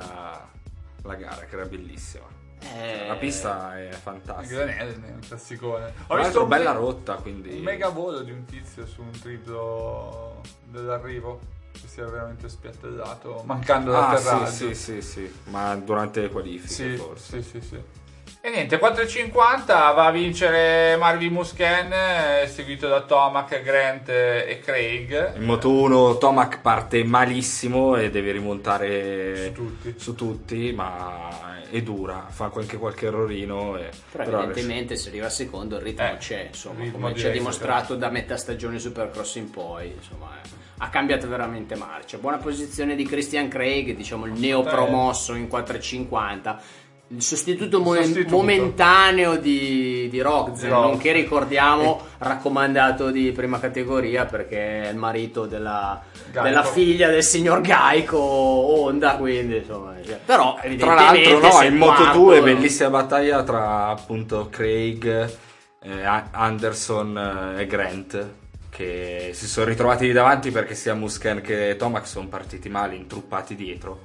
la gara, che era bellissima? La pista è fantastica. Glen Helen è un classicone. Ho visto bella rotta, quindi un mega volo di un tizio su un triplo dell'arrivo che si era veramente spiattellato, mancando l'atterraggio. Sì, ma durante le qualifiche forse. Sì. E niente, 4,50 va a vincere Marvin Musken, seguito da Tomac, Grant e Craig. In Moto 1 Tomac parte malissimo e deve rimontare su tutti, ma è dura, fa anche qualche errorino. Però evidentemente se arriva secondo il ritmo c'è, insomma, come ci ha dimostrato da metà stagione Supercross in poi, insomma. Ha cambiato veramente marcia. Buona posizione di Christian Craig, diciamo il neopromosso in 4,50. Il sostituto momentaneo di Rogzen, nonché ricordiamo raccomandato di prima categoria perché è il marito della figlia del signor Geico Honda, quindi insomma, però evidentemente tra l'altro in Moto 2 bellissima battaglia tra appunto Craig, Anderson e Grant, che si sono ritrovati lì davanti perché sia Musken che Tomac sono partiti male, intruppati dietro.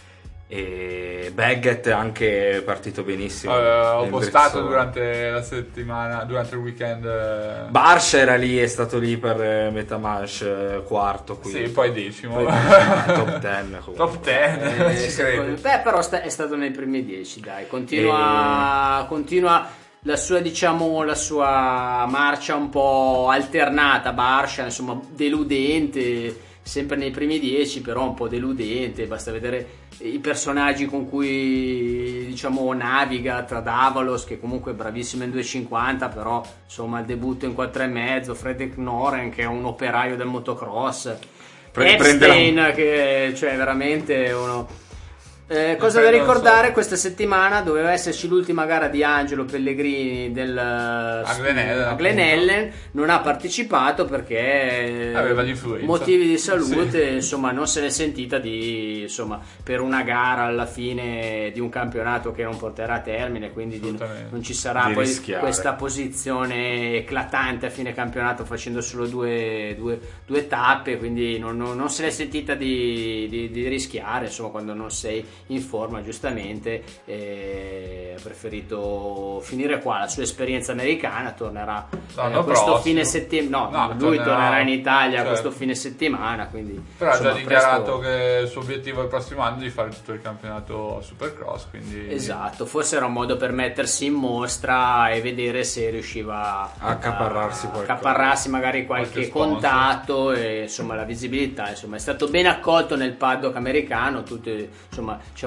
E Baggett è anche partito benissimo. Ho postato durante la settimana, durante il weekend. Barcia era lì, è stato lì per metà manche, quarto. Quindi. Sì, poi decimo. Top 10. Top 10. Ci credo. Però è stato nei primi 10, dai. Continua la sua marcia un po' alternata. Barcia, insomma, deludente. Sempre nei primi 10, però un po' deludente. Basta vedere i personaggi con cui diciamo naviga, tra Davalos che comunque è bravissimo in 2,50, però insomma il debutto in 4,5, Fredrik Noren che è un operaio del motocross, Epstein che cioè veramente uno. Cosa da ricordare, questa settimana doveva esserci l'ultima gara di Angelo Pellegrini a Glen Helen, non ha partecipato perché aveva l'influenza, motivi di salute, sì. Insomma non se n'è sentita per una gara alla fine di un campionato che non porterà a termine, quindi non ci sarà poi rischiare questa posizione eclatante a fine campionato facendo solo due tappe, quindi non se n'è sentita di rischiare, insomma, quando non sei in forma, giustamente ha preferito finire qua la sua esperienza americana. Tornerà questo fine settimana, lui tornerà in Italia questo fine settimana, quindi però ha già dichiarato che il suo obiettivo il prossimo anno è di fare tutto il campionato Supercross, quindi esatto, forse era un modo per mettersi in mostra e vedere se riusciva a accaparrarsi magari qualche contatto e insomma la visibilità, insomma è stato ben accolto nel paddock americano, tutti, insomma ci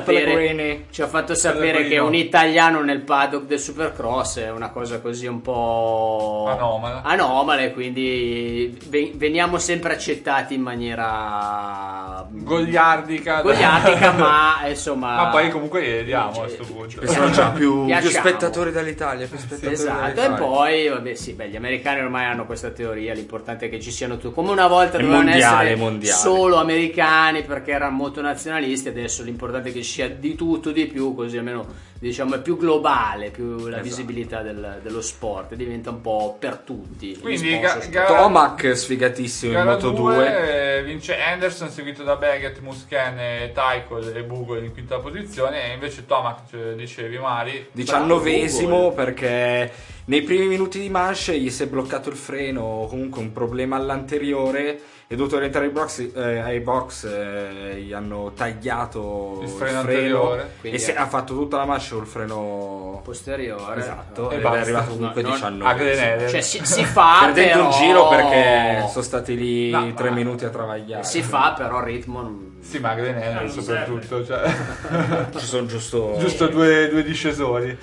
ha fatto sapere che un italiano nel paddock del Supercross è una cosa così un po' anomala, quindi veniamo sempre accettati in maniera goliardica, ma insomma. Ma poi comunque vediamo a questo punto. Ci sono già più spettatori dall'Italia. Esatto, e poi gli americani ormai hanno questa teoria, l'importante è che ci siano tutti, come una volta dovevano essere solo americani perché erano molto nazionalisti, adesso l'importante è che ci sia di tutto, di più, così almeno diciamo è più globale, più la visibilità dello sport, diventa un po' per tutti. Quindi Tomac sfigatissimo in Moto 2, vince Anderson seguito da Baggett, Musken, Teichel e Bogle in quinta posizione, e invece Tomac, dicevi Mari, 19esimo perché nei primi minuti di manche gli si è bloccato il freno, comunque un problema all'anteriore, è dovuto rientrare ai box, gli hanno tagliato il freno anteriore e ha fatto tutta la manche col freno posteriore, esatto, ed è arrivato comunque 19, cioè si fa perdendo un giro perché sono stati lì 3 minuti a travagliare, si fa però il ritmo sì, ma Grenelle soprattutto, cioè. Ci sono giusto due discesori.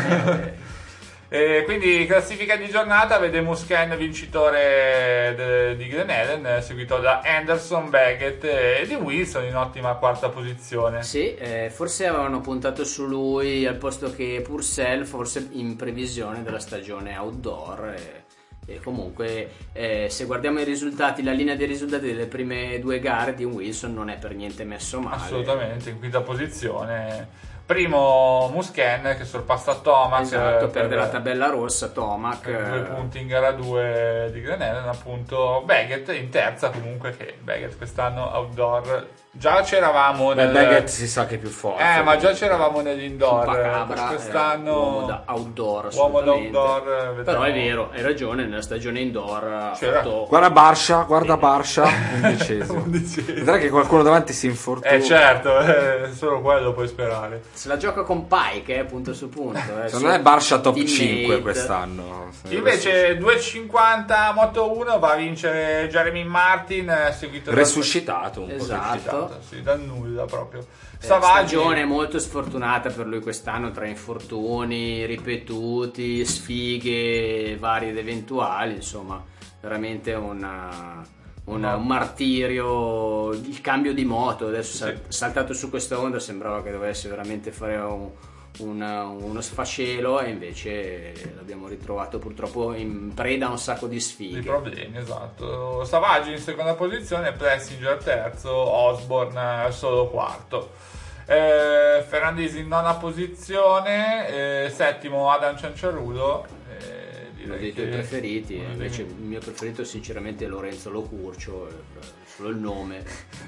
Quindi classifica di giornata vede Musken vincitore di Glenellen, seguito da Anderson, Baggett e di Wilson in ottima quarta posizione. Sì, forse avevano puntato su lui al posto che Purcell, forse in previsione della stagione outdoor. E comunque se guardiamo i risultati, la linea dei risultati delle prime 2 gare di Wilson non è per niente messo male. Assolutamente, in quinta posizione. Primo Musken che sorpassa Tomac, esatto, perde la tabella rossa Tomac, 2 punti in gara 2 di Grenellen, appunto. Baggett in terza, comunque, che Baggett quest'anno outdoor già c'eravamo Baggett si sa che è più forte, ma già c'eravamo nell'indoor, quest'anno uomo da outdoor, però è vero, hai ragione, nella stagione indoor guarda Barsha 11esimo. Vedrai che qualcuno davanti si infortuna, certo, solo quello puoi sperare. Se la gioca con Pike, punto su punto, secondo me Barsha top 5 quest'anno. Invece 2.50 Moto 1 va a vincere Jeremy Martin, seguito resuscitato un po', esatto, sì, dal nulla proprio. Stagione molto sfortunata per lui quest'anno, tra infortuni ripetuti, sfighe varie ed eventuali, insomma veramente un martirio, il cambio di moto, adesso saltato su questa onda, sembrava che dovesse veramente fare uno sfascelo e invece l'abbiamo ritrovato purtroppo in preda a un sacco di sfighe, di problemi, esatto. Savage in seconda posizione, Plessinger terzo, Osborne solo quarto, Ferrandisi in nona posizione, settimo Adam Cianciarulo, uno dei tuoi preferiti, invece il mio preferito sinceramente è Lorenzo Locurcio, solo il nome.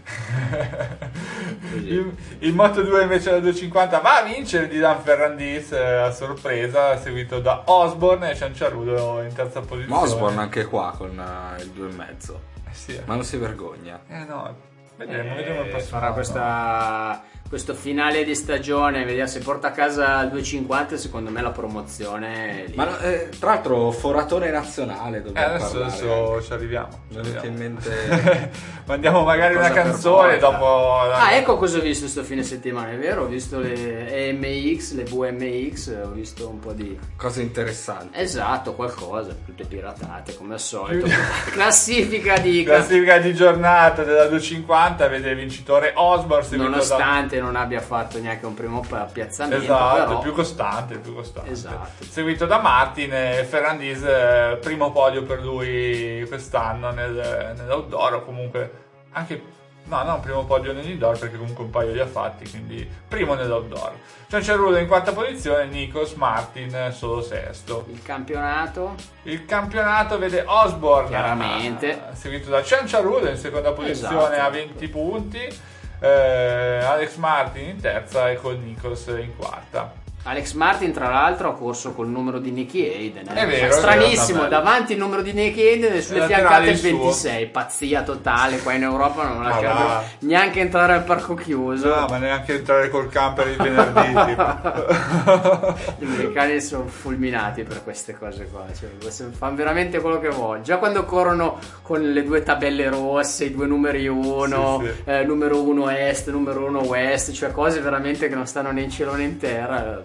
Il Moto 2 invece da 250 va a vincere Dylan Ferrandis a sorpresa, seguito da Osborne e Cianciarulo in terza posizione. Ma Osborne anche qua con il 2,5, sì, ma non si vergogna. No, vedremo il prossimo farà questo finale di stagione, vediamo se porta a casa il 250, secondo me la promozione lì. Ma tra l'altro foratore nazionale dobbiamo adesso ci arriviamo. In mente mandiamo magari una canzone dopo ecco cosa ho visto sto fine settimana, è vero, ho visto le EMX, le VMX, ho visto un po' di cose interessanti, esatto, qualcosa, tutte piratate come al solito. classifica di giornata della 250 vede il vincitore Osborne, nonostante non abbia fatto neanche un primo piazzamento, esatto, però il più costante, esatto. Seguito da Martin e Ferrandis, primo podio per lui quest'anno nell'outdoor, o comunque anche non primo podio nell'indoor perché comunque un paio li ha fatti, quindi primo nell'outdoor. Cianciarulo in quarta posizione, Nikos, Martin solo sesto. Il campionato vede Osborne chiaramente seguito da Cianciarulo in seconda posizione, a 20 punti, Alex Martin in terza e con Nikos in quarta. Alex Martin tra l'altro ha corso col numero di Nicky Hayden, è vero, stranissimo, davanti il numero di Nicky Hayden e sulle fiancate il 26, pazzia totale, qua in Europa non lasciano neanche entrare al parco chiuso, ma neanche entrare col camper il venerdì. Gli americani sono fulminati per queste cose qua, cioè, fanno veramente quello che vogliono, già quando corrono con le 2 tabelle rosse, i 2 numeri 1, numero 1 est, numero 1 west, cioè cose veramente che non stanno né in cielo né in terra.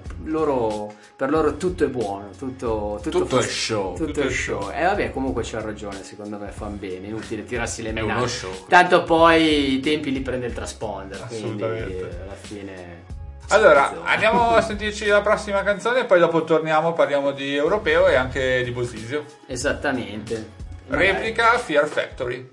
per loro tutto è buono, tutto è show. Tutto è show. E vabbè, comunque c'ha ragione, secondo me fan bene, inutile tirarsi le È menate. uno show. Tanto poi i tempi li prende il transponder, quindi Assolutamente. alla fine... Allora, andiamo a sentirci la prossima canzone e poi dopo torniamo, parliamo di Europeo e anche di Bosisio. Esattamente. Replica Fear Factory.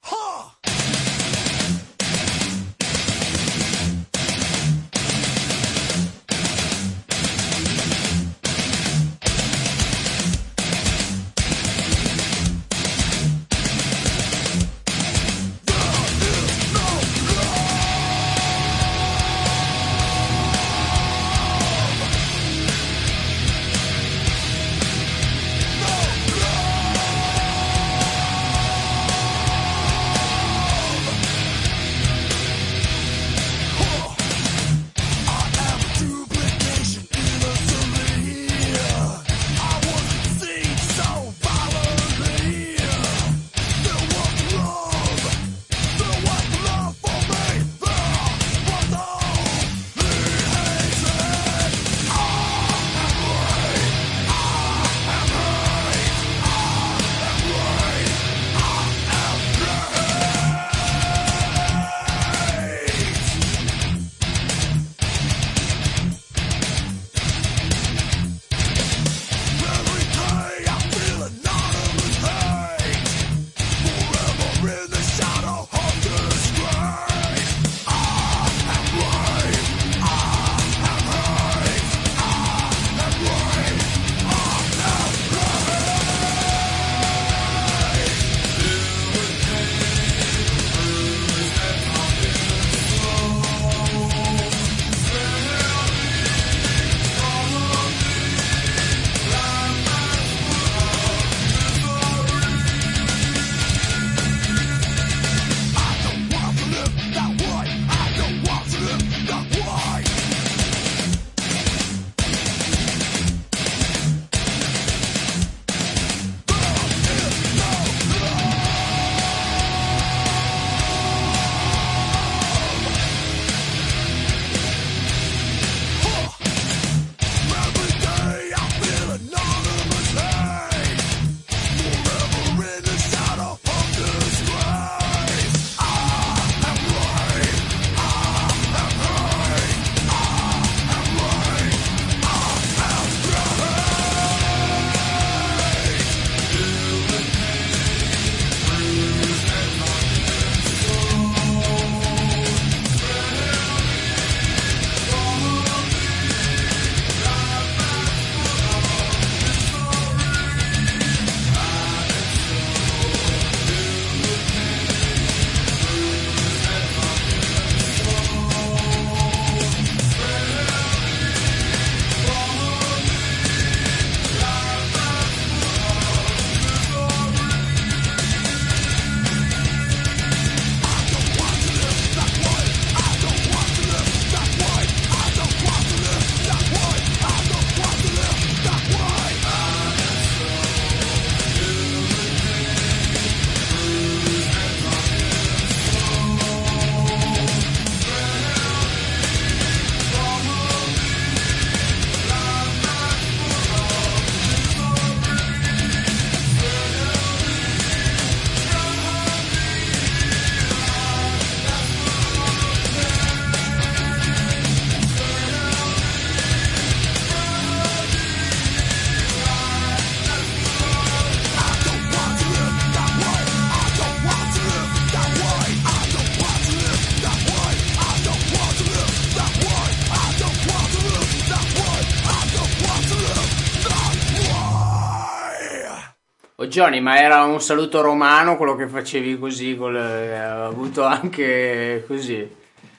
Oh Johnny, ma era un saluto romano quello che facevi così, ha avuto anche così.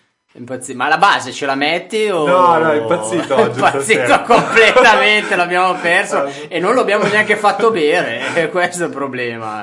Ma la base ce la metti o... No, è impazzito oggi. È impazzito completamente, l'abbiamo perso e non lo abbiamo neanche fatto bere, questo è il problema.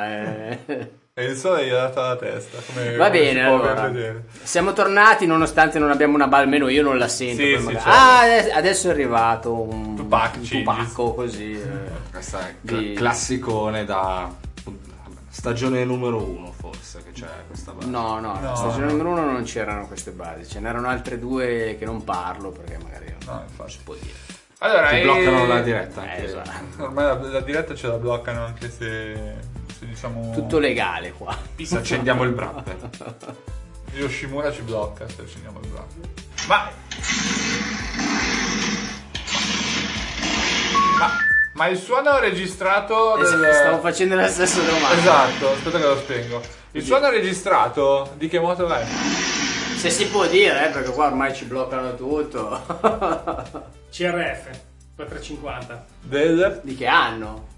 E il sole gli ha dato la testa. Va bene, allora. Siamo tornati nonostante non abbiamo una base, almeno io non la sento. Sì, sì, certo. Adesso è arrivato un Tupacco così. Questo è classicone da stagione numero 1 forse che c'è questa base. No, stagione numero 1 non c'erano queste basi, ce n'erano altre due che non parlo perché magari non si può dire. Allora, ti bloccano la diretta. Esatto. Ormai la diretta ce la bloccano anche se diciamo... Tutto legale qua. Se accendiamo il brappe. Yoshimura ci blocca se accendiamo il brappe. Ma il suono registrato Stavo facendo la stessa domanda. Esatto, aspetta che lo spengo. Il suono registrato di che moto è? Se si può dire, perché qua ormai ci bloccano tutto. CRF 450. Di che anno?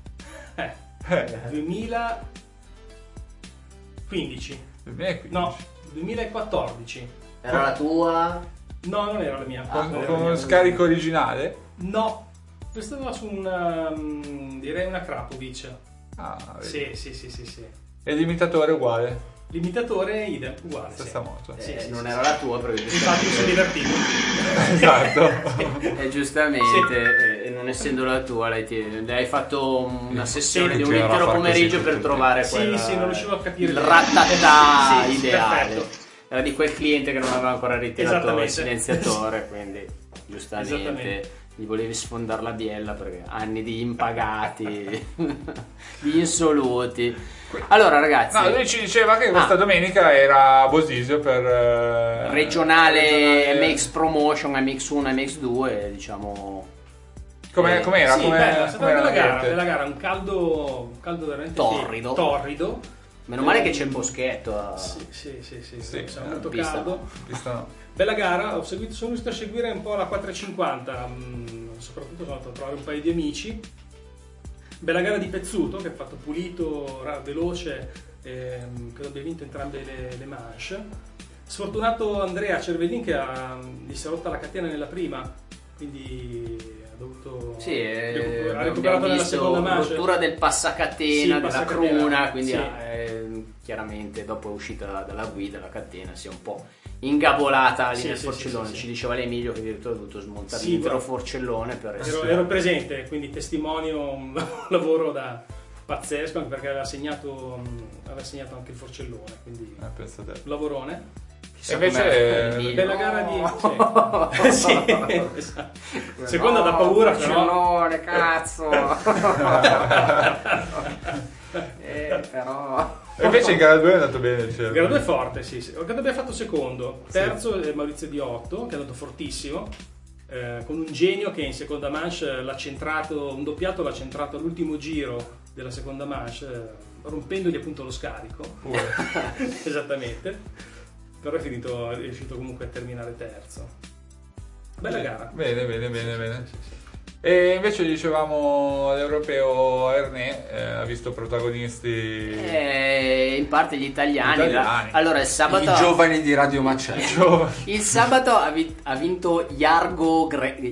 2015. 2015. No, 2014. Era la tua? No, non era la mia. Con uno scarico originale? No, questo va su una direi una Krapovic. Vedi. Sì. E l'imitatore uguale? L'imitatore idem, uguale. Stessa moto. Non era la tua perché infatti mi sono divertito. Esatto. E giustamente, non essendo la tua, le hai fatto una sessione di un intero pomeriggio per trovare quella... Sì, non riuscivo a capire. Il ratatà ideale. Perfetto. Era di quel cliente che non aveva ancora ritirato il silenziatore, quindi giustamente gli volevi sfondare la biella perché anni di impagati, di insoluti. Allora ragazzi, lui ci diceva che questa domenica era a Bosisio per regionale MX Promotion, MX1, MX2, diciamo. Com'era? Sì, bella, è stata una bella gara, un caldo veramente torrido. Meno male che c'è il boschetto. Sì, siamo molto caldo. No. Bella gara, sono riuscito a seguire un po' la 450, soprattutto sono andato a trovare un paio di amici. Bella gara di Pezzuto che ha fatto pulito, veloce, credo abbia vinto entrambe le manche. Sfortunato Andrea Cervellin che gli si è rotta la catena nella prima, quindi ha dovuto ha recuperato nella seconda manche. Rottura del passacatena, della cruna, quindi chiaramente dopo è uscita dalla guida la catena si è un po' ingabolata lì nel forcellone. Ci diceva l'Emilio che addirittura ha dovuto smontare l'intero forcellone per ero presente, quindi testimonio un lavoro pazzesco, anche perché aveva segnato anche il forcellone, quindi un lavorone. E invece bella gara di esatto. Seconda da paura però cazzo. Però e invece in gara 2 è andato bene, in gara 2 è forte, sì. Credo abbia fatto secondo. Terzo è Maurizio Diotto che è andato fortissimo, con un genio che in seconda manche l'ha centrato, un doppiato l'ha centrato all'ultimo giro della seconda manche, rompendogli appunto lo scarico. Esattamente. Però è riuscito comunque a terminare terzo. Bella gara. Bene. E invece dicevamo l'europeo Ernest ha visto protagonisti in parte gli italiani. Allora il sabato i giovani di Radio Macello. Il sabato ha vinto Jargo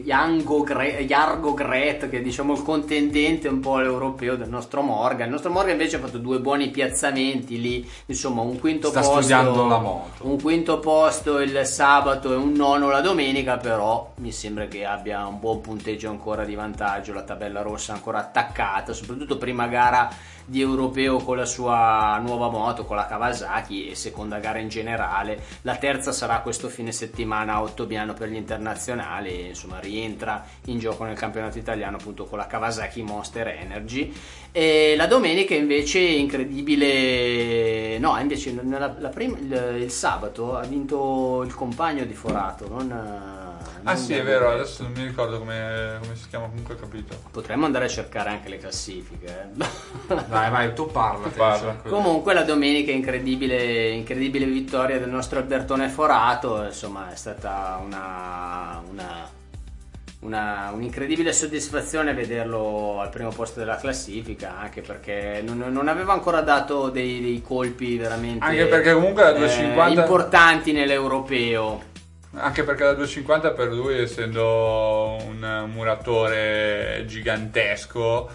Gret, che è diciamo il contendente un po' all'europeo del nostro Morgan. Il nostro Morgan invece ha fatto due buoni piazzamenti lì, insomma un quinto posto. Studiando la moto. Un quinto posto il sabato e un nono la domenica, però mi sembra che abbia un buon punteggio ancora di vantaggio, la tabella rossa ancora attaccata, soprattutto prima gara di europeo con la sua nuova moto, con la Kawasaki, e seconda gara in generale. La terza sarà questo fine settimana a Ottobiano per gli internazionali, e, insomma rientra in gioco nel campionato italiano appunto con la Kawasaki Monster Energy. E la domenica invece incredibile, no invece il sabato ha vinto il compagno di Forato, non sì, è vero, adesso non mi ricordo come si chiama, comunque ho capito. Potremmo andare a cercare anche le classifiche. Vai, tu parla. Comunque la domenica incredibile vittoria del nostro Albertone Forato, insomma è stata un'incredibile soddisfazione vederlo al primo posto della classifica, anche perché non aveva ancora dato dei colpi veramente, anche perché comunque la 250 importanti nell'europeo. Anche perché la 250 per lui, essendo un muratore gigantesco,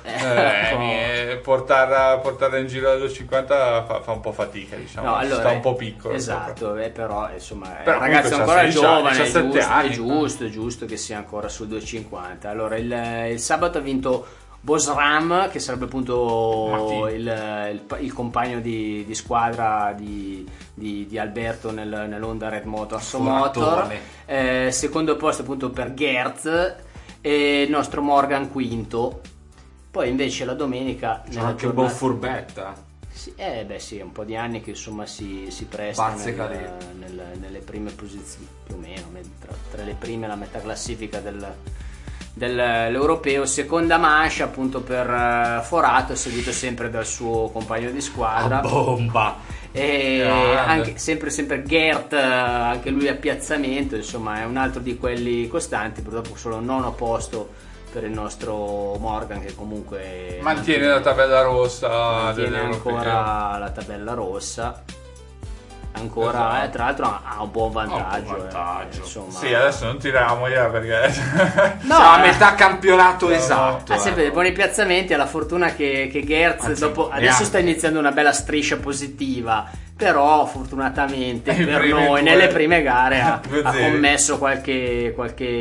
portarla in giro la 250 fa un po' fatica, diciamo. No, allora, sta un po' piccolo. Esatto, però insomma è un ragazzo ancora giovane, è giusto che sia ancora sul 250. Allora il sabato ha vinto Bosram, che sarebbe appunto il compagno di squadra di Alberto nell'Honda Red Motor Motor. Secondo posto appunto per Gerz, e il nostro Morgan quinto. Poi invece la domenica c'è anche un buon furbetta. Sì, sì, un po' di anni che insomma si presta nelle prime posizioni, più o meno tra le prime e la metà classifica dell'europeo. Seconda manche appunto per Forato, seguito sempre dal suo compagno di squadra, bomba, e anche sempre Gert, anche lui a piazzamento, insomma è un altro di quelli costanti. Purtroppo solo nono posto per il nostro Morgan, che comunque mantiene la tabella rossa, mantiene ancora la tabella rossa ancora, esatto. Tra l'altro ha un buon vantaggio, insomma. Sì, adesso non tiriamogliela perché no, a metà campionato, esatto. Ha sempre dei buoni piazzamenti, ha la fortuna che Gerz adesso sta iniziando una bella striscia positiva, però fortunatamente per noi nelle prime gare ha commesso qualche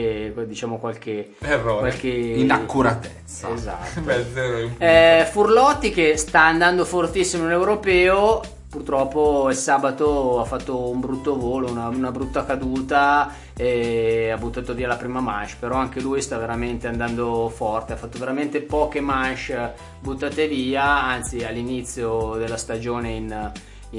errore, qualche inaccuratezza. Esatto. Furlotti, che sta andando fortissimo in europeo, purtroppo il sabato ha fatto un brutto volo, una brutta caduta e ha buttato via la prima manche, però anche lui sta veramente andando forte, ha fatto veramente poche manche buttate via, anzi all'inizio della stagione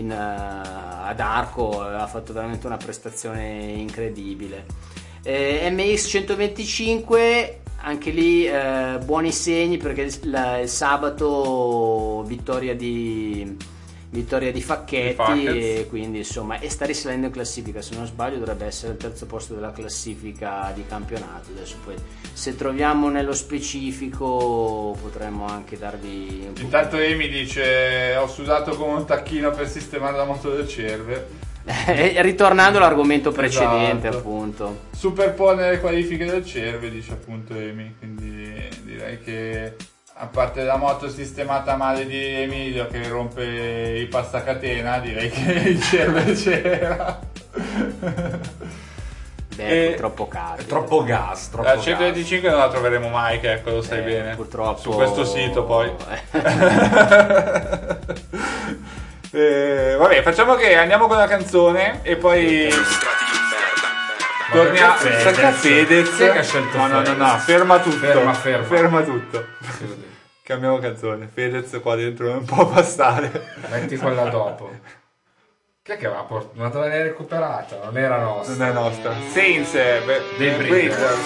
ad Arco ha fatto veramente una prestazione incredibile. MX 125, anche lì buoni segni, perché il sabato vittoria di Facchetti, e quindi insomma sta risalendo in classifica, se non sbaglio dovrebbe essere al terzo posto della classifica di campionato. Adesso poi se troviamo nello specifico potremmo anche darvi un po'. Intanto Emi dice: ho sudato come un tacchino per sistemare la moto del Cerve. Ritornando all'argomento precedente, esatto. Appunto superpone le qualifiche del Cerve, dice appunto Emi, quindi direi che a parte la moto sistemata male di Emilio che rompe i passacatena, direi che il Cerve c'era. Troppo caro, troppo gas, la 125 non la troveremo mai, che ecco, lo sai bene, purtroppo su questo sito poi. Vabbè, facciamo che andiamo con la canzone e poi torniamo. Perché Fedez? Chi è che ha scelto? No, ferma tutto. Ferma tutto. Cambiamo canzone. Fedez qua dentro non può passare. Metti quella dopo. Chi è che l'ha portato? Non l'hai recuperata, non era nostra. Non è nostra. Sense dei Breeders.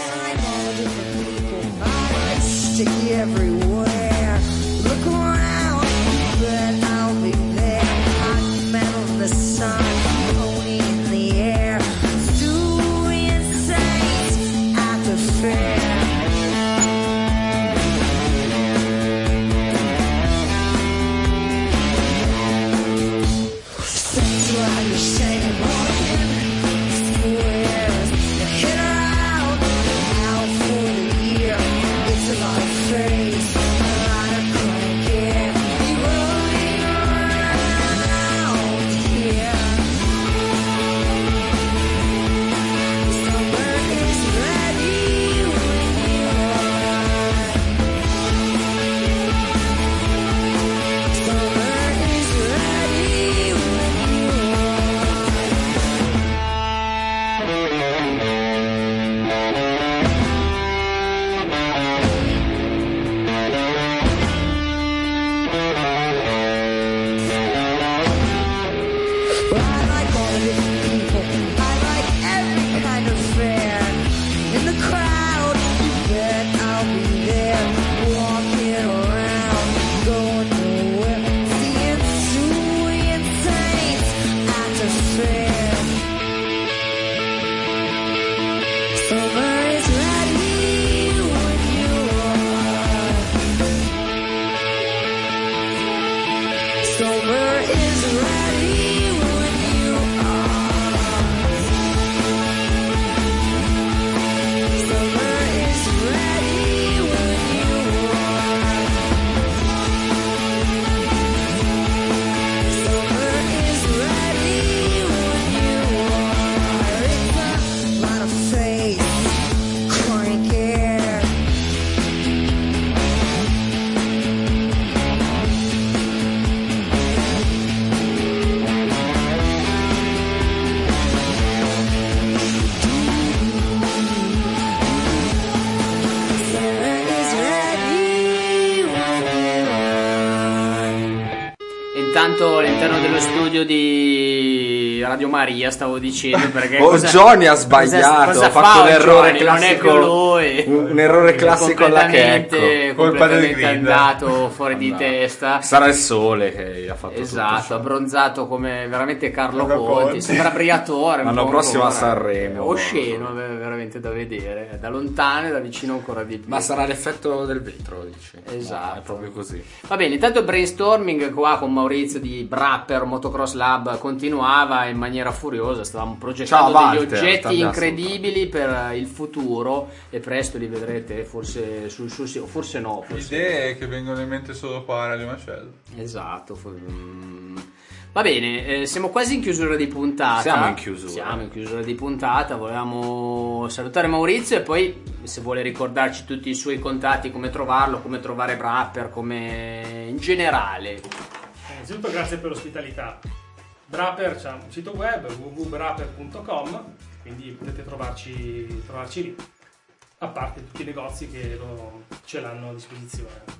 intanto all'interno dello studio di Radio Maria, stavo dicendo, perché Johnny ha sbagliato, cosa ha fatto un errore Johnny? classico, non è più lui, un errore classico alla Checco, completamente andato fuori di testa. Sarà il sole che ha fatto esatto, abbronzato come veramente Carlo Conti, sembra Briatore. L'anno prossimo a Sanremo, osceno, veramente da vedere, da lontano e da vicino ancora di più. Ma sarà l'effetto del vetro, dici? Esatto, no, è proprio così. Va bene, intanto il brainstorming qua con Maurizio di Brapper Motocross Lab continuava in maniera furiosa. Stavamo progettando degli oggetti incredibili per il futuro e presto li vedrete forse sul suo sito, forse no. Idee che vengono in mente solo qua a Radio Macello. Esatto. Va bene, siamo quasi in chiusura di puntata. Siamo in chiusura di puntata. Volevamo salutare Maurizio e poi, se vuole ricordarci tutti i suoi contatti, come trovarlo, come trovare Brapper, come in generale. Innanzitutto grazie per l'ospitalità. Brapper c'ha un sito web www.brapper.com, quindi potete trovarci lì, a parte tutti i negozi che ce l'hanno a disposizione.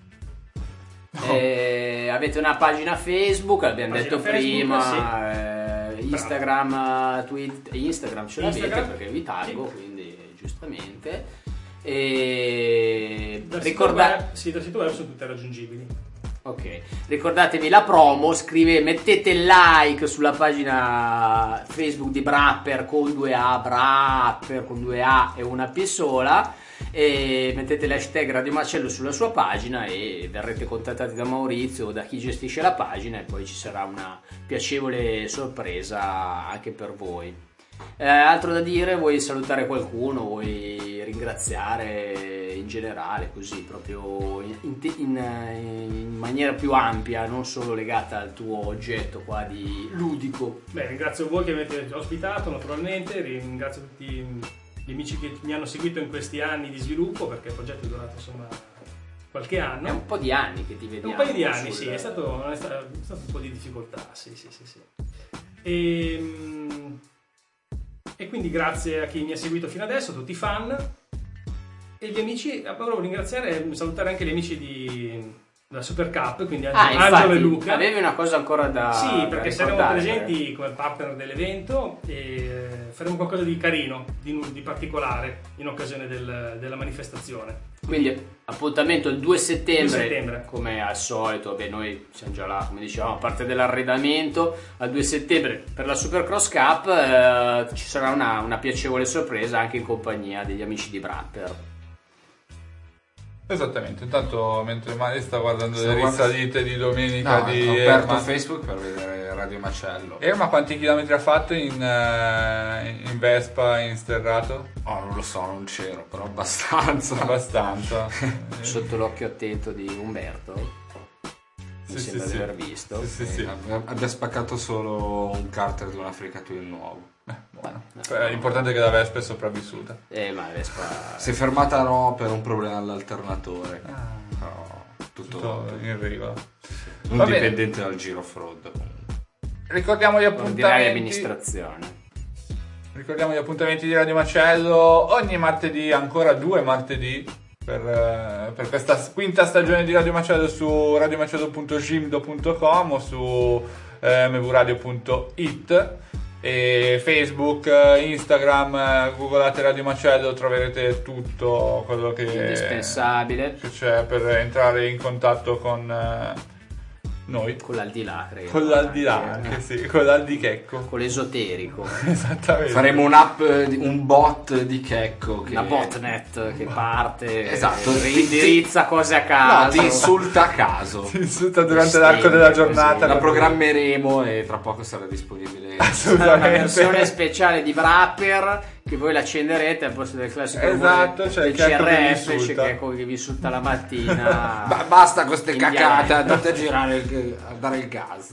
Avete una pagina Facebook, l'abbiamo detto prima, sì. Instagram, Twitter, Instagram ce l'avete perché vi taggo, quindi giustamente. E dal sito web sono tutte raggiungibili. Ok, ricordatevi la promo, mettete like sulla pagina Facebook di Brapper con 2A, Brapper con 2A e una P sola, e mettete l'hashtag Radio Macello sulla sua pagina e verrete contattati da Maurizio o da chi gestisce la pagina, e poi ci sarà una piacevole sorpresa anche per voi. Altro da dire? Vuoi salutare qualcuno? Vuoi ringraziare in generale, così proprio in maniera più ampia, non solo legata al tuo oggetto qua di ludico? Beh, ringrazio voi che mi avete ospitato, naturalmente, ringrazio tutti gli amici che mi hanno seguito in questi anni di sviluppo, perché il progetto è durato insomma qualche anno. È un po' di anni che ti vediamo. Un paio di anni, sì, è stato un po' di difficoltà, sì. E quindi grazie a chi mi ha seguito fino adesso, tutti i fan e gli amici. Volevo ringraziare e salutare anche gli amici della Super Cup, quindi Angelo e Luca. Avevi una cosa ancora da sì, perché saremo ricordare, presenti come partner dell'evento e faremo qualcosa di carino, di particolare in occasione della manifestazione. Quindi appuntamento il 2 settembre, come al solito. Beh, noi siamo già là, come dicevamo, a parte dell'arredamento, al 2 settembre per la Supercross Cup ci sarà una piacevole sorpresa anche in compagnia degli amici di Brapper. Esattamente, intanto mentre Mari sta guardando le risalite di domenica ho aperto Facebook per vedere Radio Macello. Ma quanti chilometri ha fatto in Vespa, in sterrato? Non lo so, non c'ero, però abbastanza. Sotto l'occhio attento di Umberto, mi sembra di aver visto. Sì. Abbia spaccato solo un carter di una Africa Twin nuovo. Buono. L'importante è che la Vespa è sopravvissuta. Ma la Vespa si è fermata per un problema all'alternatore. Tutto in regola. Non dipendente dal giro off-road. Ricordiamo gli appuntamenti. Amministrazione. Ricordiamo gli appuntamenti di Radio Macello ogni martedì, ancora 2 martedì per questa quinta stagione di Radio Macello su radiomacello.gimdo.com o su mvradio.it. E Facebook, Instagram, googolate Radio Macello, troverete tutto quello che indispensabile che c'è per entrare in contatto con noi, con l'aldilà, credo. Con l'aldilà, anche sì, con l'aldichecco, con l'esoterico. Esattamente. Faremo un'app, un bot di Checco, una botnet che parte, esatto, indirizza cose a caso. No, ti insulta a caso. Ti insulta durante l'arco della giornata. La programmeremo e tra poco sarà disponibile. Una versione speciale di Brapper che voi l'accenderete al posto del classico cioè del CRF, Checco che vi insulta la mattina. Basta con queste cacate, andate a girare a dare il gas.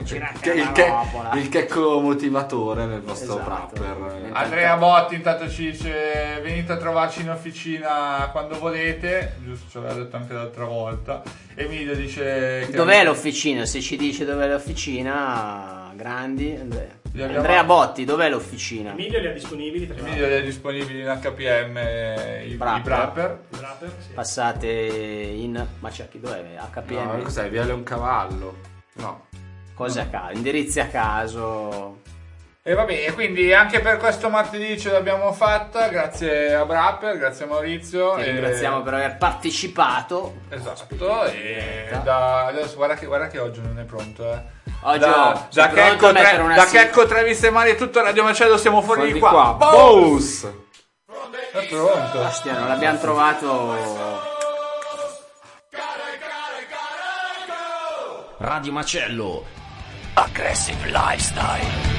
Il Checco motivatore nel vostro Brapper. Andrea Botti intanto ci dice: venite a trovarci in officina quando volete, giusto, ce l'aveva detto anche l'altra volta. Emilio dice dov'è l'officina? Se ci dice dov'è l'officina, grandi Andrea Botti, dov'è l'officina? Emilio li ha disponibili in HPM i Brapper. Sì. Passate in Macciacchi, dov'è? HPM? No, cos'è? Via Leoncavallo? No. cose a caso, indirizzi a caso. E va bene, quindi anche per questo martedì ce l'abbiamo fatta, grazie a Brapper, grazie a Maurizio. Ti ringraziamo per aver partecipato. Esatto, e adesso guarda che oggi non è pronto, Oggi da Checco, Travis e Mari e tutto Radio Macello siamo fuori di qua. Boss! È pronto. Ostia, non l'abbiamo trovato. Radio Macello, Aggressive Lifestyle.